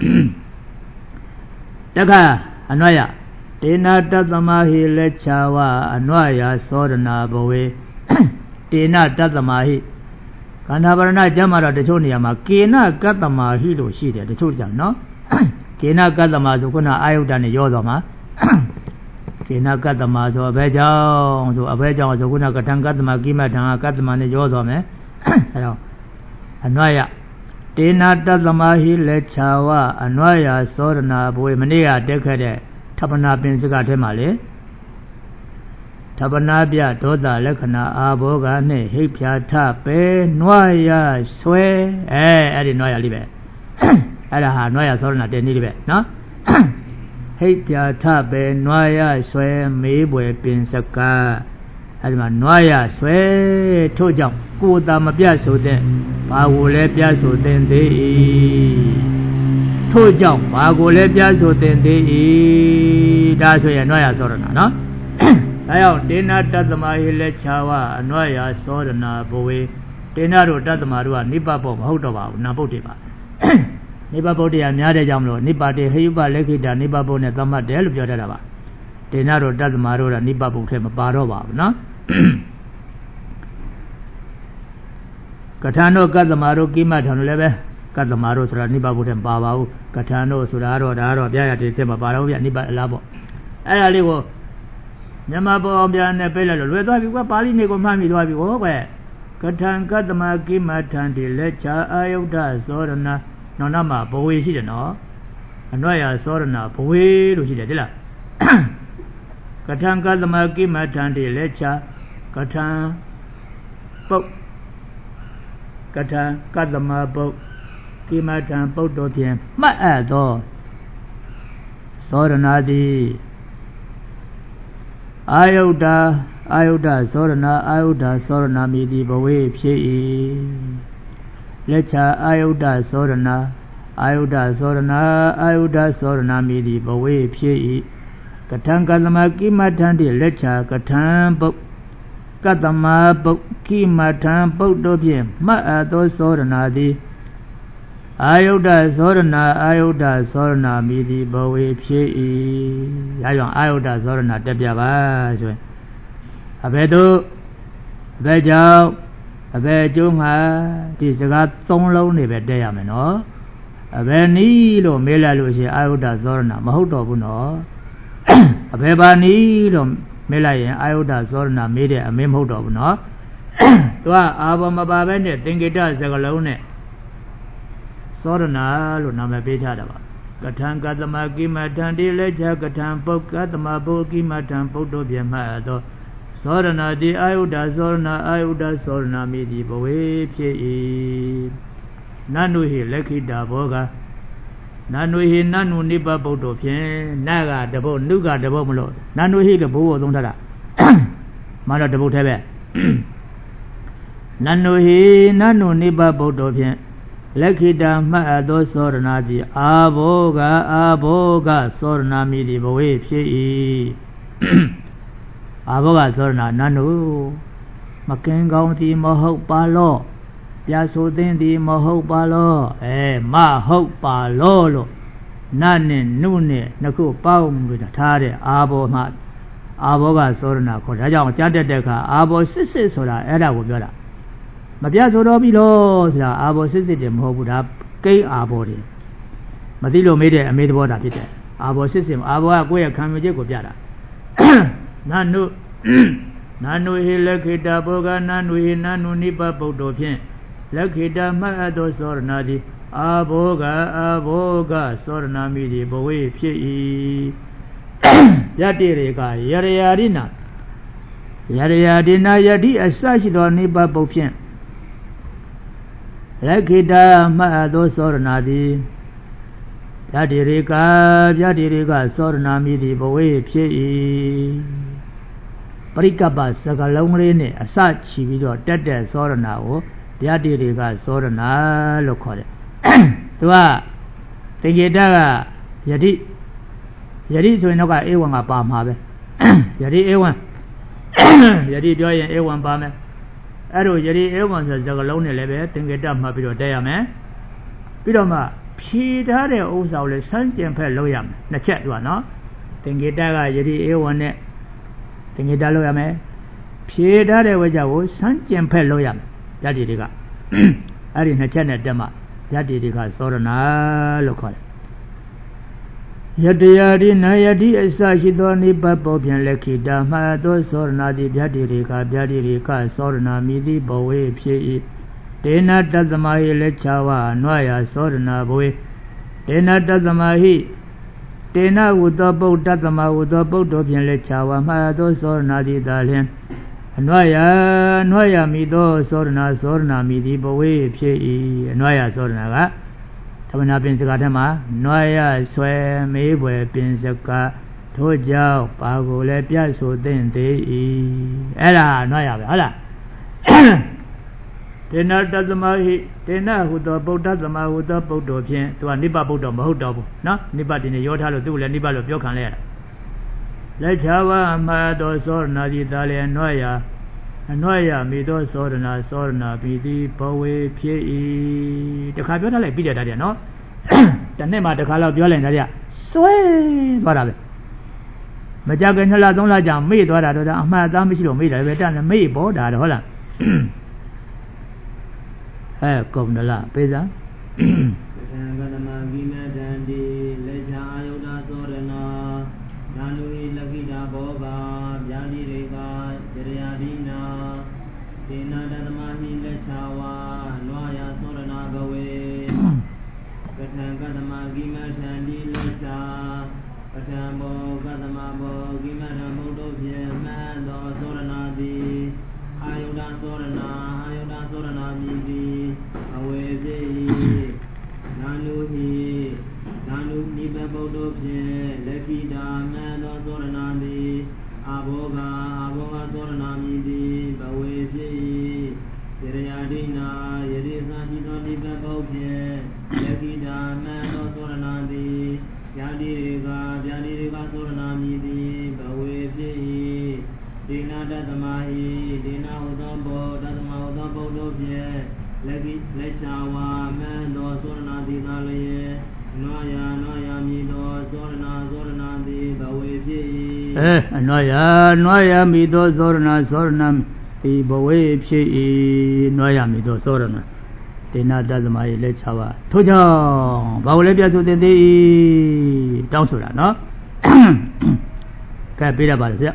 Daga, Anoya, Dina Tazamahi Lechawa, Anoya Sodana Bowe, Dina Tazamahi, Kanabarana Jamara de Toniama, Kina Katama Hilo Shida, the Tujan, no? Kina Katama Zukuna Ayudan Yodama. Kina Katama to a Beja, to a Beja, to Guna Katanga, Gima, Katman, Jodome. Anoya. Tina Tazamahi Lechawa, Anoya, Sorna, Boemania, Decade, Tabana Pinsacatemale. Tabanabia, Toda, Lekana, Aboga, Ne, Hipia, Tape, Noya, Swe, Eddie Noya Libe. Adaha, Noya Sorna, Denibe, no? Hipia Tabe, Noya, Swe, Mebwe, Pinsaka. Adma Noya, Swe, Toja, Kudama Piaso, Pagule Piaso, Toja, Pagule Piaso, that's why Noya Sorana, no? I Dina Tazama Hilechawa, Noya Sorana, Boe, Dinaro Tazamaru, Nipapo, Hotova, Napotiva. Nipapoti and Yada Jamlo, Nipati, Hiba Lekita, Nipapo, Natama, Del Jodava. Dinaro Tazamaru, and Nipapo came a Barova, no? Catano Kazamaru, Kima Tanuleve, Kazamaru, Nipapo and Bava, Catano, Suraro, Daro, Yaya, Tema Baro, Nipa Labo. Aligo Yamabo, Biana Pella, whether you were Pali Nico Mami, do you over? Katan Katama, Kima Tanti, Lecha, Ayuda, Sorana. No, Nama, Bowie, she no. Anoya, Sorana, Bowie, Lucilla. Katan Kazamaki, Matandi, Lecha, Katan, Boat, Katan, Kazama, Boat, Kimatan, Bototian, Maado, Soranadi, Ayuda, Sorana, Midi, Bowie, Pshi. Lecha Ayuda Sorana, Midi, Bowe, Pshi, Katanga Lamaki Matandi, Lecha, Katan, Bok, Katama, Bok, Kimatan, Bokdobie, Maado Soranadi, Ayuda Sorana, Midi, Bowe, Pshi, Ayuda Sorana, Debiava, Abedo, Bejao. A bed junga, this got Tong Low never diamond, a venilo, Mela Lucy, Ioda Zorna, Mahoto Buno, a bebanilo, Melayan, Ioda Zorna, Media, a Mimoto Buno. To Abamabane, think it does a galone. Sorna, Lunama Betadava. Katan Katamaki, Matandi, Lecha, Katan Pok, Katamaboki, Matan Poto, Biamado. သောရဏတိအာယုဒ္ဓသောရဏအာယုဒ္ဓသောရဏမိတိဘဝေဖြစ်၏နန္နုဟိလက်ခိတာဘောကနန္နုဟိနန္နုနိဗ္ဗဗုဒ္ဓဖြင့်နတ်ကတပုတ်နုကတပုတ်မလို့နန္နုဟိကဘိုးဘုံသုံးထားတာမတော့တပုတ်ထဲပဲနန္နုဟိနန္နုနိဗ္ဗဗုဒ္ဓဖြင့်လက်ခိတာမှတ်အပ်သောသောရဏတိအာဘောကသောရဏမိတိဘဝေဖြစ်၏အာဘောကသောရဏနန္နုမကင်ကောင်းသည်မဟုတ်ပါလောပြဆိုသင်သည်မဟုတ်ပါလောမဟုတ်ပါလောလို့နတ်နဲ့နုနဲ့နှစ်ခုပေါင်းပြီးထားတဲ့အာဘောမှာအာဘောကသောရဏခေါ်ဒါကြောင့်ကြားတတ်တဲ့အခါအာဘောစစ်ဆိုတာအဲ့ဒါကိုပြောတာမပြဆိုတော့ပြီလို့ဆိုတာအာဘောစစ်တယ်မဟုတ်ဘူးဒါကိန်းအာဘောတွေမသိလို့မေးတဲ့အမေသဘောတာဖြစ်တယ်အာဘောစစ်အာဘောကကိုယ့်ရဲ့ခံယူချက်ကိုပြတာနန္နုနန္နုဟိလက်ခိတာဘောကနန္နုဟိနန္နုနိဗ္ဗဗုဒ္ဓဖြင့်လက်ခိတာမှတ်အပ်သောသောရဏတိအာဘောကသောရဏမိတိဘဝေဖြစ်၏ယတ္တိရေကယရယာရိနာယတိအစရှိသောနိဗ္ဗဗုဒ္ဓဖြင့်လက်ခိတာမှတ်အပ်သောသောရဏတိယတ္တိရေကသောရဏမိတိဘဝေဖြစ်၏ပရိကပ္ပစကလုံးလေးနဲ့အစချီပြီးတော့တက်တဲ့သောရဏကိုဗျာတိတွေကသောရဏလို့ခေါ်တယ်သူကသင်္ကေတကယတိဆိုရင်တော့ဧဝံကပါမှာပဲယတိဧဝံယတိပြောရင်ဧဝံပါမယ်အဲ့လိုယတိဧဝံဆိုစကလုံးနဲ့လည်းပဲသင်္ကေတမှတ်ပြီးတော့တက်ရမယ်ပြီးတော့မှဖြေထားတဲ့ဥစ္စာကိုလည်းစမ်းကြင်ဖက်လုပ်ရမယ်နှစ်ချက်သူကနော်သင်္ကေတကယတိဧဝံနဲ့သင်္ကေတလုပ်ရမယ်ဖြေထားတဲ့ဝိဇ္ဇာကိုစမ်းကြင်ဖက်လုပ်ရမယ်ယတ္တိတွေကအဲ့ဒီနှစ်ချက်နဲ့တက်မှယတ္တိတွေကသောရဏလို့ခေါ်တယ်ယတ္တယာရိနာယတိအစရှိသောနိဗ္ဗဗုဒ္ဓဖြင့်လက်ခိတာမှသောသောရဏတိယတ္တိတွေကသောရဏမိတိဘဝေဖြစ်၏တေနတတ္တမဟိလက်ချဝအနွယသောရဏဘဝေတေနတတ္တမဟိတေနဝုသောပုဒ္ဒတ္တမဝုသောပုဒ္ဓဖြင့်လက်ချဝမှသောသောရဏတိသာလျှင်အနွယမိသောသောရဏမိတိဘဝေဖြစ်၏အနွယသောရဏကသမဏပင်စကားထဲမှာနွယဆွဲမေးပွဲပင်စကားထို့ကြောင့်ပါကိုလည်းပြဆိုသင့်သေး၏အဲ့ဒါနွယပဲဟုတ်လားတေနတသမဟိတေနဟုသောဗုဒ္ဓသမဟုသောပုဒ္ဓဖြင့်သူကနိဗ္ဗဗုဒ္ဓမဟုတ်တော့ဘူးနော်နိဗ္ဗတိနဲ့ရောထားလို့သူ့လည်းနိဗ္ဗလို့ပြောခံလဲရတာလက်ချဝမှသောသောရဏတိသာလည်းအနွယမိသောသောရဏပိတိဘဝေဖြစ်၏တခါပြောထားလိုက်ပြီးတဲ့တာတည်းနော်တစ်နှစ်မှတစ်ခါလောက်ပြောလိုက်တာတည်းစွဲသွားတာပဲမကြခင်2လ3လကြာမေ့သွားတာတော့အမှန်အသားမရှိလို့မေ့တယ်ပဲတန်းမေ့ပေါ်တာတော့ဟုတ်လားကုံဒလပေးစားကတမဂိမတံတိလက်ချာယုဒ္ဓသောရဏနာလူဟိလကိတာဘောဂဗျာတိရေကယရယာဒိနာတေနတတမဟိလက်ချာဝါနွာယသောရဏဘဝေကထံကတမဂိမတံတိလက်ချာပထံဘောကတမဘောဂိမတံဘုဒ္ဓဖြင့်မှန်သောသောရဏတိအာယုဒ္ဓသောရဏမိတိအဝေစေနာနုနိဗ္ဗဗုဒ္ဓဖြင့်လက်ခိတာမှန်သောသောရဏတိအာဘောဂသောရဏမိတိဘဝေဖြစ်၏ယရယာဒိနာယတိသာရှိသောနိဗ္ဗဗုဒ္ဓဖြင့်လက်ခိတာမှန်သောသောရဏတိယာတိရေကသောရဏမိတိဘဝေဖြစ်၏ဒေနာတတမဟိဒေနာဟုသောဘောတတမဟုသောဗုဒ္ဓဖြင့်လက်ချာဝါမှန်သောသောရဏတိသာလျက်နွာယမိသောသောရဏတိဘဝေဖြစ်၏အနွာယမိသောသောရဏတိဘဝေဖြစ်၏နွာယမိသောသောရဏဒေနာတသမယေလက်ချာဝါထို့ကြောင့်ဘာကိုလဲပြဆိုသင်သေး၏တောင်းဆိုတာနော်ကဲပေးရပါလေဗျ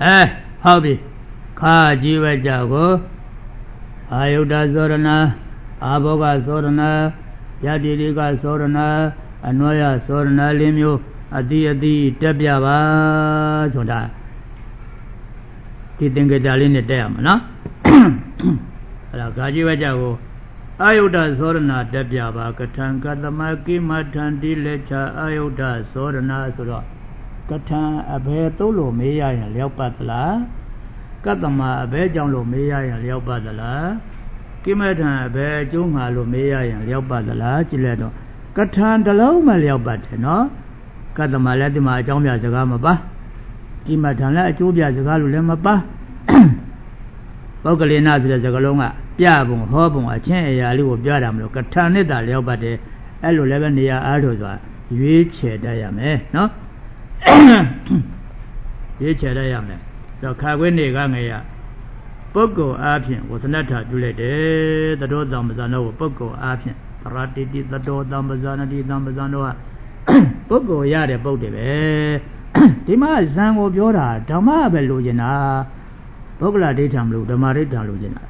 ဟုတ်ပြီခါကြည့်ဝကြကိုအာယုဒ္ဓသောရဏအာဘောဂသောရဏယတိရိကသောရဏအနွယသောရဏလေးမျိုးအတိအတိတက်ပြပါဆိုတာဒီသင်္ကေတလေးနဲ့တက်ရမှာနော်အဲ့ဒါခါကြည့်ဝကြကိုအာယုဒ္ဓသောရဏတက်ပြပါကထံကသမကိမထံတိလက်ချအာယုဒ္ဓသောရဏဆိုတော့ကထံအဘယ်သို့လို့မေးရရင်လျောက်ပတ်သလားကတ္တမအဘယ်ကြောင့်လို့မေးရရင်လျောက်ပတ်သလားကိမထံအဘယ်အကျိုးငါလို့မေးရရင်လျောက်ပတ်သလားကြည့်လိုက်တော့ကထံတစ်လုံးမလျောက်ပတ်တယ်နော်ကတ္တမလည်းဒီမှာအကြောင်းပြစကားမပါကိမထံလည်းအကျိုးပြစကားလို့လည်းမပါပုဂ္ဂလိနာဆိုတဲ့စကားလုံးကပြပုံဟောပုံအချင်းအရာလေးကိုပြတာမလို့ကထံနဲ့တာလျောက်ပတ်တယ်အဲ့လိုလည်းပဲနေရာအားထုတ်ဆိုတာရွေးချယ်တတ်ရမယ်နော်ရွေးချယ်တတ်ရမယ်တော့ခါခွေးနေကငယ်ရပုဂ္ဂိုလ်အားဖြင့်ဝသနထပြုလိုက်တယ်သတောတံပဇာနောကိုပုဂ္ဂိုလ်အားဖြင့်သရတိတိသတောတံပဇာနတိတံပဇာနောကပုဂ္ဂိုလ်ရတဲ့ပုဂ္ဂိုလ်ပဲဒီမှာဇံကိုပြောတာဓမ္မပဲလိုချင်တာပုဂ္ဂလဒိဋ္ဌံမလို့ဓမ္မဒိဋ္ဌံလိုချင်တာ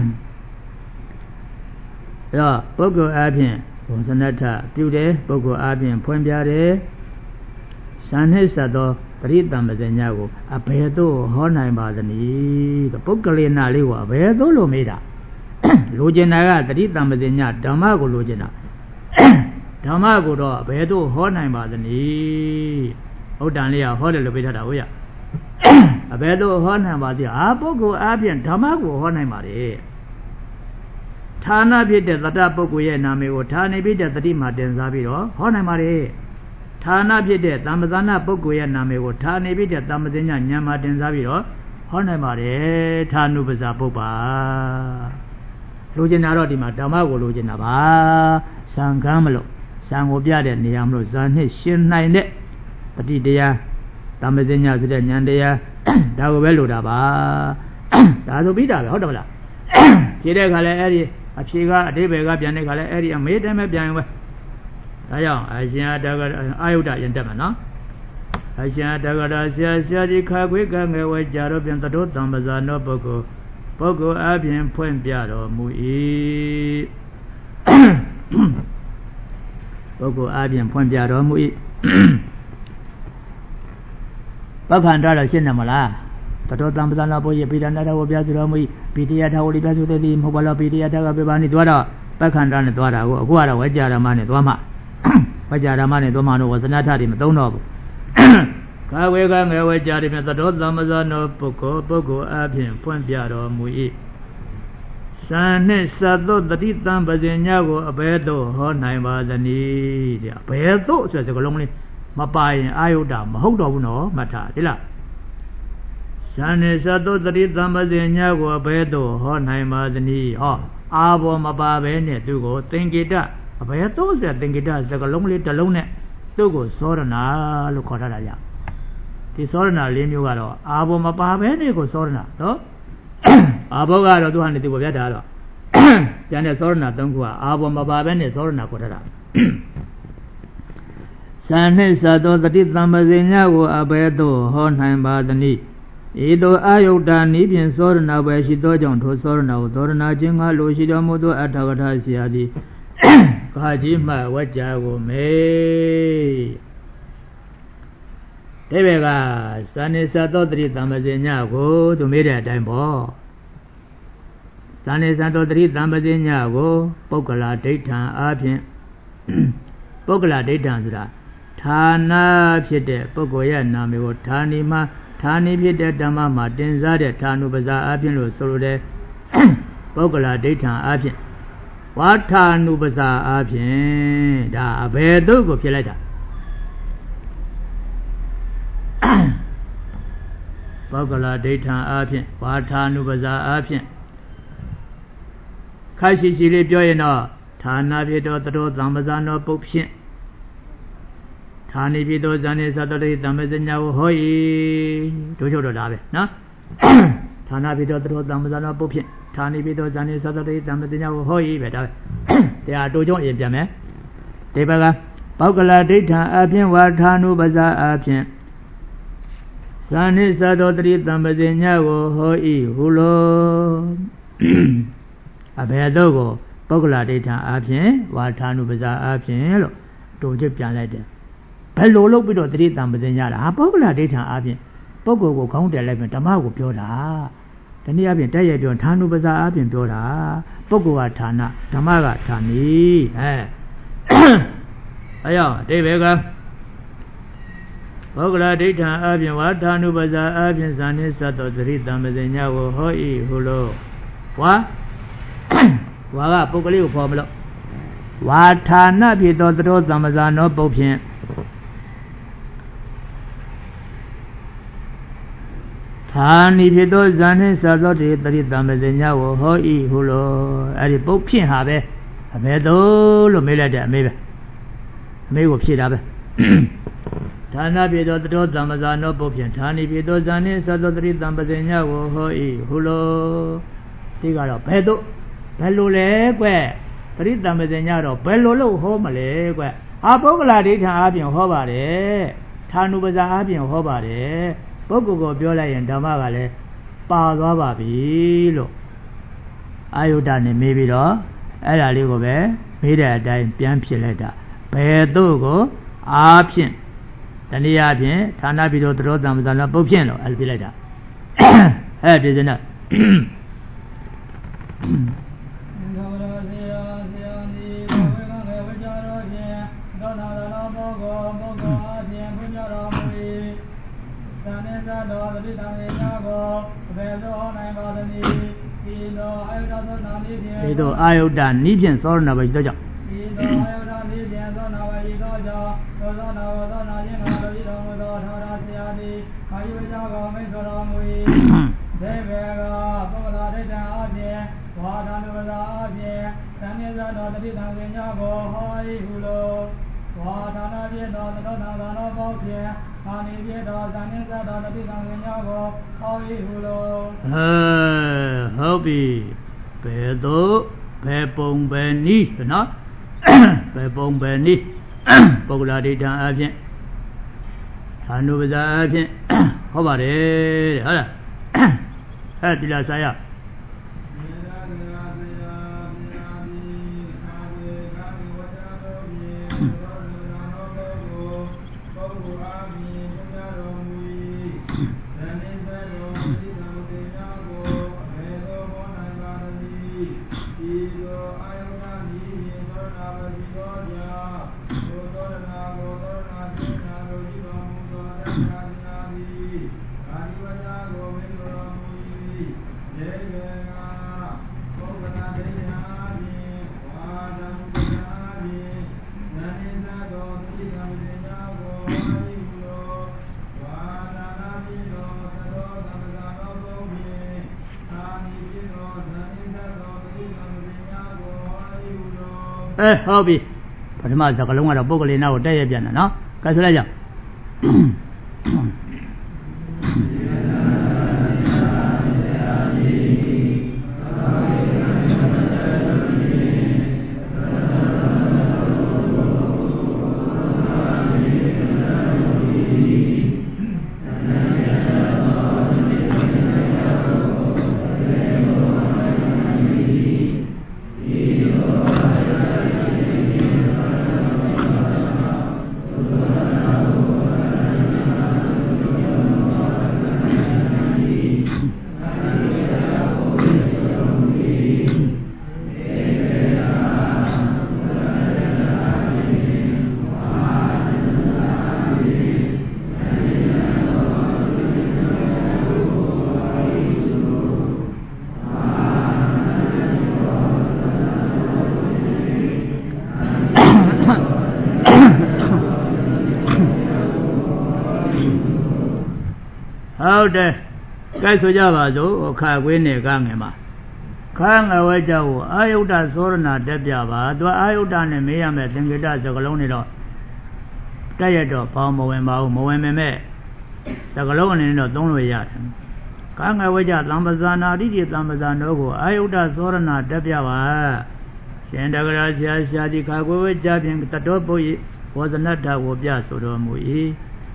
အဲ့တော့ပုဂ္ဂိုလ်အားဖြင့်ဝသနထပြုတယ်ပုဂ္ဂိုလ်အားဖြင့်ဖွင့်ပြတယ်ဇံနှိစ္စသောပရိတံပဇဉ္ညာကိုအဘယ်သို့ဟောနိုင်ပါသနည်းပုဂ္ဂလိနာလေးကိုအဘယ်သို့လို့မေးတာလိုချင်တာကတတိတံပဇဉ္ညာဓမ္မကိုလိုချင်တာဓမ္မကိုတော့ဘယ်သို့ဟောနိုင်ပါသနည်းဟုတ်တန်လေးကဟောတယ်လို့ပြောထားတာဟုတ်ရအဘယ်သို့ဟောနိုင်ပါသေးပုဂ္ဂိုလ်အားဖြင့်ဓမ္မကိုဟောနိုင်ပါတယ်ဌာနဖြစ်တဲ့တတပုဂ္ဂိုလ်ရဲ့နာမည်ကိုဌာနေဖြစ်တဲ့တတိမှာတင်စားပြီးတော့ဟောနိုင်ပါတယ်ဌာနဖြစ်တဲ့တမ္ပဇာနာပုဂ္ဂိုလ်ရဲ့နာမည်ကိုဌာနေဖြစ်တဲ့တမ္ပဇဉ္ညာဉာဏ်မှာတင်စားပြီးတော့ဟောနိုင်ပါတယ်ဌာနုပဇာပုပ္ပါလိုချင်တာတော့ဒီမှာဓမ္မကိုလိုချင်တာပါဇံကမ်းမလို့ဇံကိုပြတဲ့နေရာမလို့ဇံနဲ့ရှင်းနိုင်တဲ့ပฏิတရားတမ္ပဇဉ္ညာဆိုတဲ့ဉာဏ်တရားဒါကိုပဲလိုတာပါဒါဆိုပြီးတာပဲဟုတ်တယ်မလားဖြေတဲ့ခါလဲအဲ့ဒီအဖြေကအတိပ္ပယ်ကပြန်တဲ့ခါလဲအဲ့ဒီအမေးတိုင်းပဲပြန်ရင်ပဲဒါကြောင့်အရှင်အတ္တကအာယုဒ္ဓရင်တက်မှာနော်အရှင်အတ္တကဆရာဒီခါခွေးကငယ်ဝဲကြတော့ပြန်သတို့တံပဇာနောပုဂ္ဂိုလ်အပြင်ဖွင့်ပြတော်မူ၏ပုဂ္ဂိုလ်အပြင်ဖွင့်ပြတော်မူ၏ပက္ခန္တရရှင်းတယ်မလားသတို့တံပဇာနောပုဂ္ဂိုလ်ပိဋကနာတော်ပြဆိုတော်မူ၏ပိဋိယထာဝလိပြဆိုတဲ့ဒီမဟုတ်ပါလားပိဋိယထာကပြပါနေသွားတော့ပက္ခန္တနဲ့သွားတာကိုအခုကတော့ဝေကြရမနဲ့သွားမှဝေကြရမနဲ့သွားမှတော့ဝဇနထတွေမသုံးတော့ဘူးကာဝေကငယ်ဝေကြရမြတ်သောသမ္မဇနောပုဂ္ဂိုလ်အပြင်ဖွင့်ပြတော်မူ၏သံနှင့်သတ္တုတတိတံပဇဉ္ညာကိုအဘယ်သို့ဟောနိုင်ပါသနည်းတဲ့ဘယ်သို့ဆိုတဲ့စကားလုံးလေးမပါရင်အာယုဒ္ဓမဟုတ်တော့ဘူးနော်မှတ်ထားဒီလားသံနှင့်သတ္တုတတိတံပဇဉ္ညာကိုအဘယ်သို့ဟောနိုင်ပါသနည်းဟောအာဘောမပါပဲနဲ့သူကိုသင်္ကေတအဘယ်သို့ဆိုသင်္ကေတစကားလုံးလေးတစ်လုံးနဲ့သူ့ကိုသောရဏလို့ခေါ်ထားတာကြဒီသောရဏလေးမျိုးကတော့အာဘောမပါပဲနဲ့ကိုသောရဏနော်အာဘောကတော့သူဟာနေသူကိုပြတာတော့ကျန်တဲ့သောရဏ၃ခုကအာဘောမပါပဲနဲ့သောရဏခေါ်ထားတာသံနှိစ္စသောတတိတံပဇဉ္ညာကိုအဘယ်သို့ဟောနိုင်ပါသနည်းဤသို့အာယုဒ္ဓနိဖြင့်သောရဏပဲရှိသောကြောင့်ထိုသောရဏကိုသောရဏခြင်းကလိုရှိတော်မူသောအထာဝထဆရာသည်ကာကြီးမှဝကြကိုမေတိဘေကသဏိသသောတတိတံပဇဉ္ညာကိုသူမေးတဲ့အတိုင်းပေါ့သဏိသသောတတိတံပဇဉ္ညာကိုပုဂ္ဂလာဒိဋ္ဌံအားဖြင့်ပုဂ္ဂလာဒိဋ္ဌံဆိုတာဌာနဖြစ်တဲ့ပုဂ္ဂိုလ်ရဲ့နာမည်ကိုဌာနီမှာဌာနီဖြစ်တဲ့ဓမ္မမှာတင်စားတဲ့ဌာနုပဇာအားဖြင့်လို့ဆိုလိုတဲ့ပုဂ္ဂလာဒိဋ္ဌံအားဖြင့်ဝါဌာနုပဇာအားဖြင့်ဒါအဘယ်သို့ကိုဖြစ်လိုက်တာပုဂ္ဂလာဒိဋ္ဌံအားဖြင့်ဝါဌာနုပဇာအားဖြင့်ခါရှိရှိလေးပြောရင်တော့ဌာနဖြစ်တော်သတော်သံပဇာနောပုတ်ဖြင့်ဌာနိဖြစ်တော်ဇန်နေသတ္တရိတံပဇဉ္ညာကိုဟော၏တို့ချုပ်တော့ဒါပဲနော်ဌာနဖြစ်တော်သတော်သံပဇာနောပုတ်ဖြင့်ဌာနိဖြစ်တော်ဇန်နေသတ္တရိတံပဇဉ္ညာကိုဟော၏ပဲဒါပဲတရားတို့ချုပ်အရင်ပြန်မယ်ဒီဘက်ကပုဂ္ဂလာဒိဋ္ဌံအားဖြင့်ဝါဌာနုပဇာအားဖြင့် Sani Sadotri Tambazinyago Hoi Hulo Abedogo Pogla Data Absent, Watanu Baza Absent, to Japan letter. Hello, look below 3 Tambazinara, Pogla Data Absent, Pogo will count 11 Tamago Piola. The Niabin Tayajon Tanu Baza Absent Piola, Pogo Tana, Tamaga Tani, Aya, David. Pogla Data Absent, Watanu Baza Absent, Sani Sadotri Tambazinyago Hoi Hulo. What? Waga Pokali formula. Watana Pito Zamazano Popian Tani Pito Zani Sadoti Tamazina Hoi Hulo Adi Popian Habe Abedo Lumilada maybe Mayo Pirabe Tana Pito Zamazano Popian Tani Pito Zani Sadoti Tamazina Hoi Hulo Tigaro Pedo Bello leg, Three Tamazino, Bello home leg, Apogla data Abian Hobare, Tanubaza Abian Hobare, Bogo Biola and Damagale, Pagava Bilo. Are you done maybe law? Ella Ligobe, made a dime Piampileta, Pedogo, Option. Tania, Tanabido, Tamazana Bocino, Albileta. That is enough. Itu ayo dan nipian sorna bagi doja. Hobi, pedo, pepong beni, no? Pepong beni, Pogla dan Absent. Anu Baza Absent. Hobare, hala. Hadilah saya. Hobby. But the master alone at a bogle now, day again, no? Casalaja. How the Kaisojava, Kawini Gangema. Kang Awajao, Ayuda Sorna Debiava, do Ayudan and Miam at Lingida Zagalonido. Tayado, Palmo and Mau, Moeme, Zagaloni, no, don't we yet. Kang Awaja, Lambazana, Didi Lambazano, Ayuda Sorna Debiava. Sendagaraja Shadi Kago, Jabin Tatopo was a nata of Yasodomui.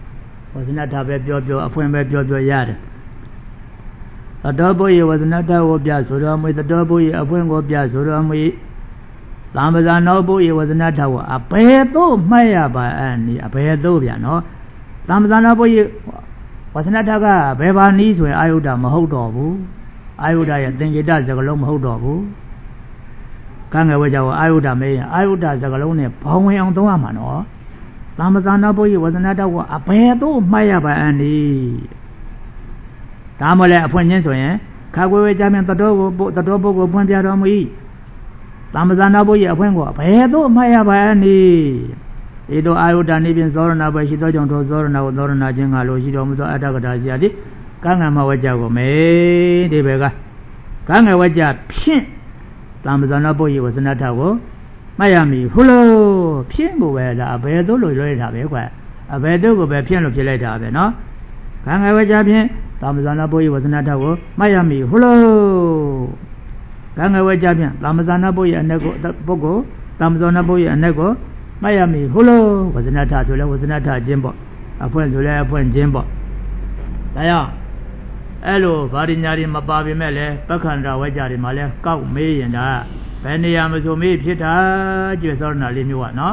wasnata be pyo appoint be pyo yare Tadoboy wasnata wobia suramu tadoboy appoint wobia suramu Lamazano boy wasnata a pedo maya ba and a pedo no Lamazano boy wasnata beba needs where Iuda mahodobu Iuda think it does a long hodobu Kanga wajawa Iuda may Iuda zagalone paway on the woman or Lamazana boy was another a pedo maya by Andy Tamale appointments, Kagwe Jamin the Dobo go Pontiadomi Lamazana boy appoint a pedo maya by Andy Edo Iuda Nibin Zorana by Shidojon to Zorana, Zorana Jingalo, Shidomuzo Atagadaziadi, Kanga Mawajago may de Vega Kanga Waja Pin Lamazana boy was another Miami, Hulo, Pingo, a bedo, a bedo go by piano later, no? Can I watch up here? Lamazana boy was not a war. Miami, Hulo. Can I watch up here? Lamazana boy and Nego, Bogo, Lamazana boy and Nego, Miami, Hulo was not a was not a Jimbo. A point to lay upon Jimbo. Daya. Hello, Varinari Mababi Mele, Bakanda, Wajari Male, Cow me and I. Penny Amazomi Pita, Jessorna Limua, no?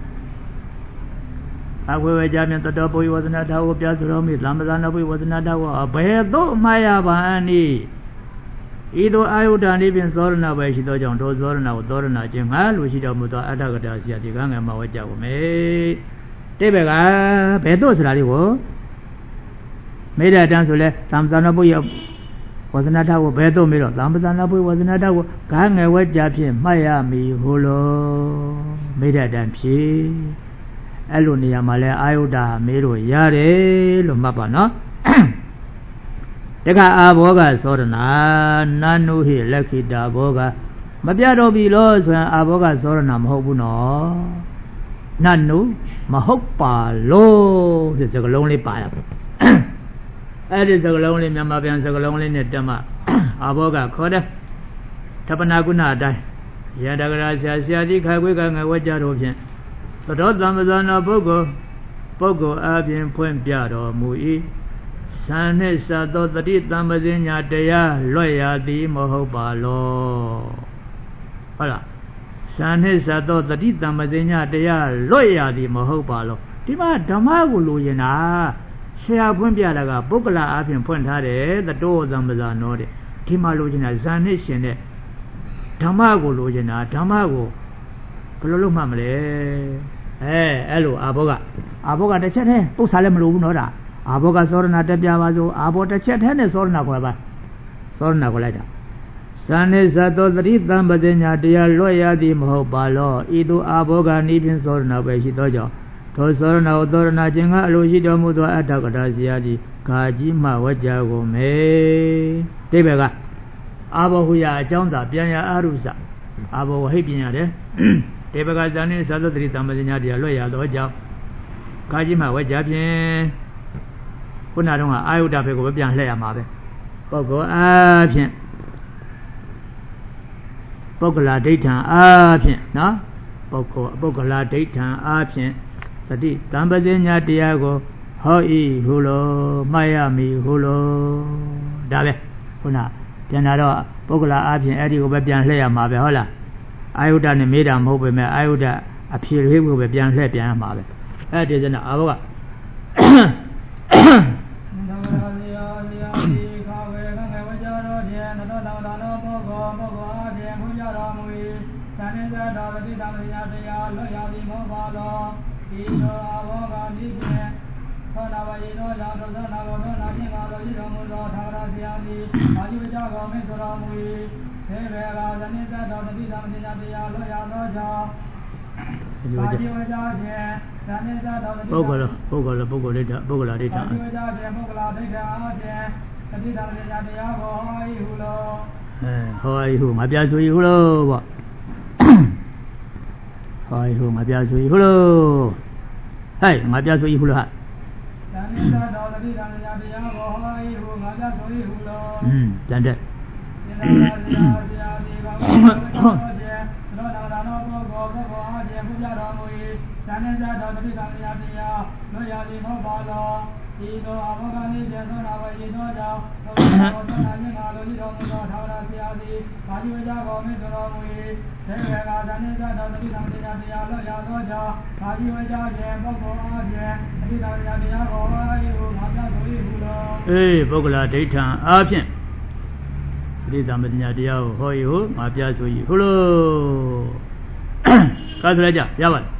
I will jam the double was not how Piazzomi, Lamazana was not how a bedo Maya Bani. Either I would not even Zorna by Shidojon, Zorna, Dorna, Jimal, Lucido Muta Atagata, Siatigang and Mawaja me. Tebega, Pedos Radiwo. Made a dance to let Lamazana boy was not how bedo mirror. Lamazana boy was not how Kang a wet Japan, Miami, Hulo, made a damn she. Elunia Male, Iuda, Miro, Yare, Lumapana. Teka Aboga, Sorana, Nanu, he lucky da Boga. Mabiado be lost when Aboga Soranam Hobuno. Nanu, Mahopa, low, it's a lonely pile. That is a lonely Mamabians, a lonely Netama. Aboga, Koda, Tapanaguna, die. Yadagara, Siadi, Kawiga, and Wajarovian. So Lamazana Bogo, Abian Point Piado, Mui, Sanesa, the Tamazina Dea, Loya di Mohobalo. Hola. Sanesa, the Tamazina Dea, Loya di Mohobalo. Tima Damaguluyana. Shea Pumpialaga, Bogla Abian Point Hade, the door Zamazano, Tima Lugina, Zanishin, Tamagulujina, Tamago. Polo Mamle. Hello, Aboga the chat, O Salem Lunora, Aboga Sorna Tabiavazo, Abota chat, and Sorna Guava. Sorna Goleta. San is a totally Tambazina, dear lawyer, the Mohobalo, Idu Aboga, Nibin Sorna, where she dojo. To Sorna, Dorna Jinga, Lucido Mudo Atagasiadi, Kajima, Wajago, me. Tebega. Abohuya, Jonda, Piana Arusa. Abo Hipiana. Tebega Zani Sadri Tamazina, Loya, Doja Kajima, Wajapian Punarunga, I would have a go Pian Lea Mabe. Pogo Apian Pogola data Apian, no? Pogola data Apian, Sadi Tambazina Diago, Hoi Hulo, Miami Hulo, Dave Puna, Pianaro, Pogola Apian, Eddie Obepian Lea Mabe Hola. I would have made a move with me. I would appear here with Bian Lepian Mabe. That is an hour. Bogola data. How are you? My Piazzi Hulo. How are you? My Piazzi Hulo. Hey, my Piazzi Hula. Done that. ဤသို့အဘောကနိပြန်သောနာဝေဤသောကြောင့်သောသောနာမြင့်ငါလိုရှိတော်မူသောထာဝရဆရာသည်ကာယဝေကြကောမိတော်မူ၏သေဝေကသနိသတော်တိသံတရားတရားလောရသောကြောင့်ကာယဝေကြခြင်းပုဂ္ဂိုလ်အားဖြင့်တိသံတရားတရားကိုအာယုငါပြဆို၏ဟုသောပုဂ္ဂလဒိဋ္ဌံအားဖြင့်တိသံတရားတရားကိုဟော၏ဟုငါပြဆို၏ဟုလို့ကားဆိုလိုက်ကြရပါလား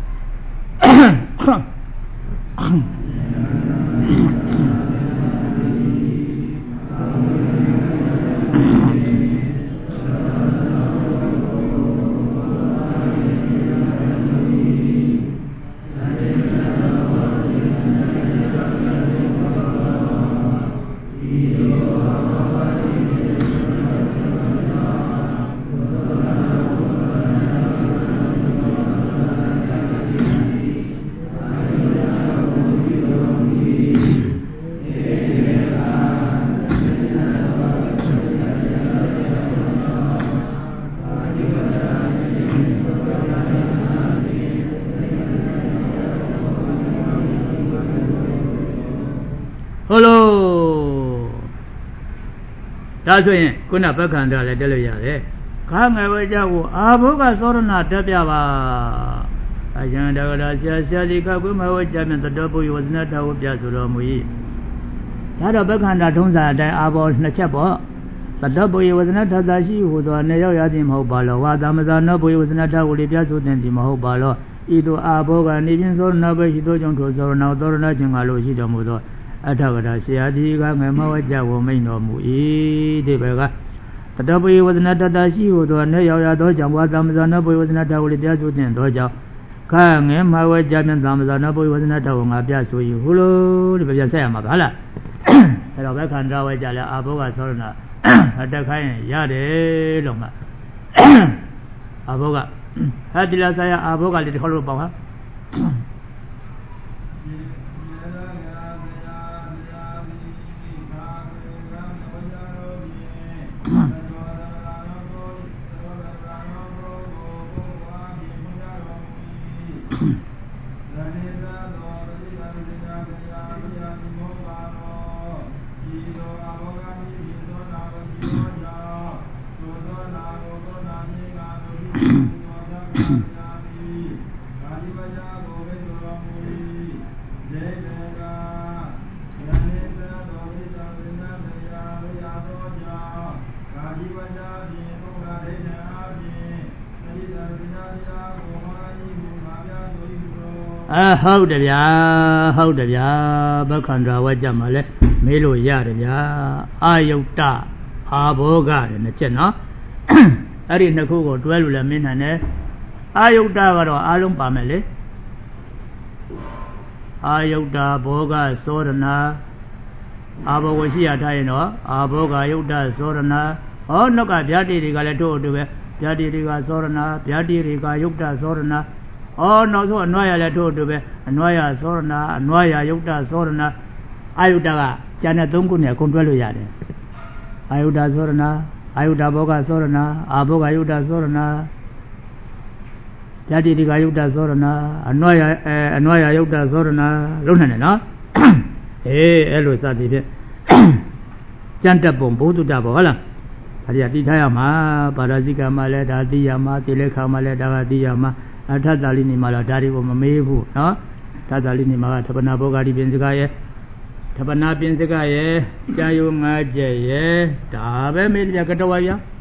ဒါဆိုရင်ခုနပက္ခန္တလည်းတက်လို့ရတယ်ခါငယ်ဝဲကြောက်ကိုအာဘုကသောရဏတက်ပြပါအယံတကရာဆရာဒီကကွမဝဲကြမြတ်တော်ပုယဝဇနတော်ကိုပြဆိုတော်မူ၏ဒါတော့ပက္ခန္တထုံးစာအတိုင်းအာဘောနှစ်ချက်ပေါ့သတ္တပုယဝဇနထသာရှိဟူသောနေရောက်ရသည်မဟုတ်ပါလောဝါသမဇာနောပုယဝဇနထကိုလည်းပြဆိုတဲ့သည်မဟုတ်ပါလောဤသို့အာဘောကနေပြင်းသောရဏပဲရှိသောကြောင့်ထိုသောရဏသောရဏခြင်းကလို့ရှိတော်မူသောအထကရာဆရာဒီကငယ်မဝဲကြကိုမိန်တော်မူ၏ဒီဘက်ကသတ္တပုယဝဇနထသာရှိဟူသောနေရောက်ရသောကြောင့်ဝါသမဇာနောပုယဝဇနထကိုလည်းပြဆိုတဲ့သောကြောင့်ခါငယ်မဝဲကြမြတ်သမဇာနောပုယဝဇနထကိုငါပြဆို၏ဟုလို့ဒီပြဆက်ရမှာပါလားအဲ့တော့ဘက်ခန္ဓာဝဲကြလဲအာဘောကသောရဏအတက်ခိုင်းရင်ရတယ်လို့မှအာဘောကဟာဒီလာဆိုင်အာဘောကလေးတစ်ခေါက်လို့ပေါ့ဟာဟုတ်တယ်ဗျာဟုတ်တယ်ဗျာဘက္ခန္ဓာဝါကြမှာလဲမေးလို့ရတယ်ဗျာအာယုတ္တအာဘောဂတဲ့နှစ်ချက်နော်အဲ့ဒီနှစ်ခုကိုတွဲလို့လည်းမင်းနိုင်တယ်အာယုတ္တကတော့အားလုံးပါမယ်လေအာယုတ္တဘောဂသောရဏအာဘောကိုရှိရထားရင်တော့အာဘောဂယုတ္တသောရဏဟောနောက်ကဗျာတိတွေကလည်းတို့အတူပဲဗျာတိတွေကသောရဏဗျာတိတွေကယုတ္တသောရဏနောက်ဆုံးအနွားရလည်းထို့အတူပဲအနွားရသောရဏအနွားရယုတ်တသောရဏအာယုတကကျန်တဲ့၃ခုနဲ့အကုန်တွဲလို့ရတယ်အာယုတသောရဏအာယုတဘောဂသောရဏအာဘောဂယုတ်တသောရဏယတိတိကယုတ်တသောရဏအနွားရယုတ်တသောရဏလုံးနိုင်တယ်နော်အဲ့လိုစသည်ဖြင့်ကျန်တဲ့ပုံဘုဒ္ဓတဘောဟုတ်လားဒါကြီးတိထားရမှာပါရဇိကမှာလည်းဒါသိရမှာတိလေခါမှာလည်းဒါကသိရမှာအထသာလိနေမှာတော့ဒါတွေကိုမမေးဘူးနော်ထသာလိနေမှာကထပနာဘောဂာတိပြင်စကားရဲ့ထပနာပြင်စကားရဲ့ကြာယုံ၅ချက်ရဲ့ဒါပဲမေးကြကတဝါရ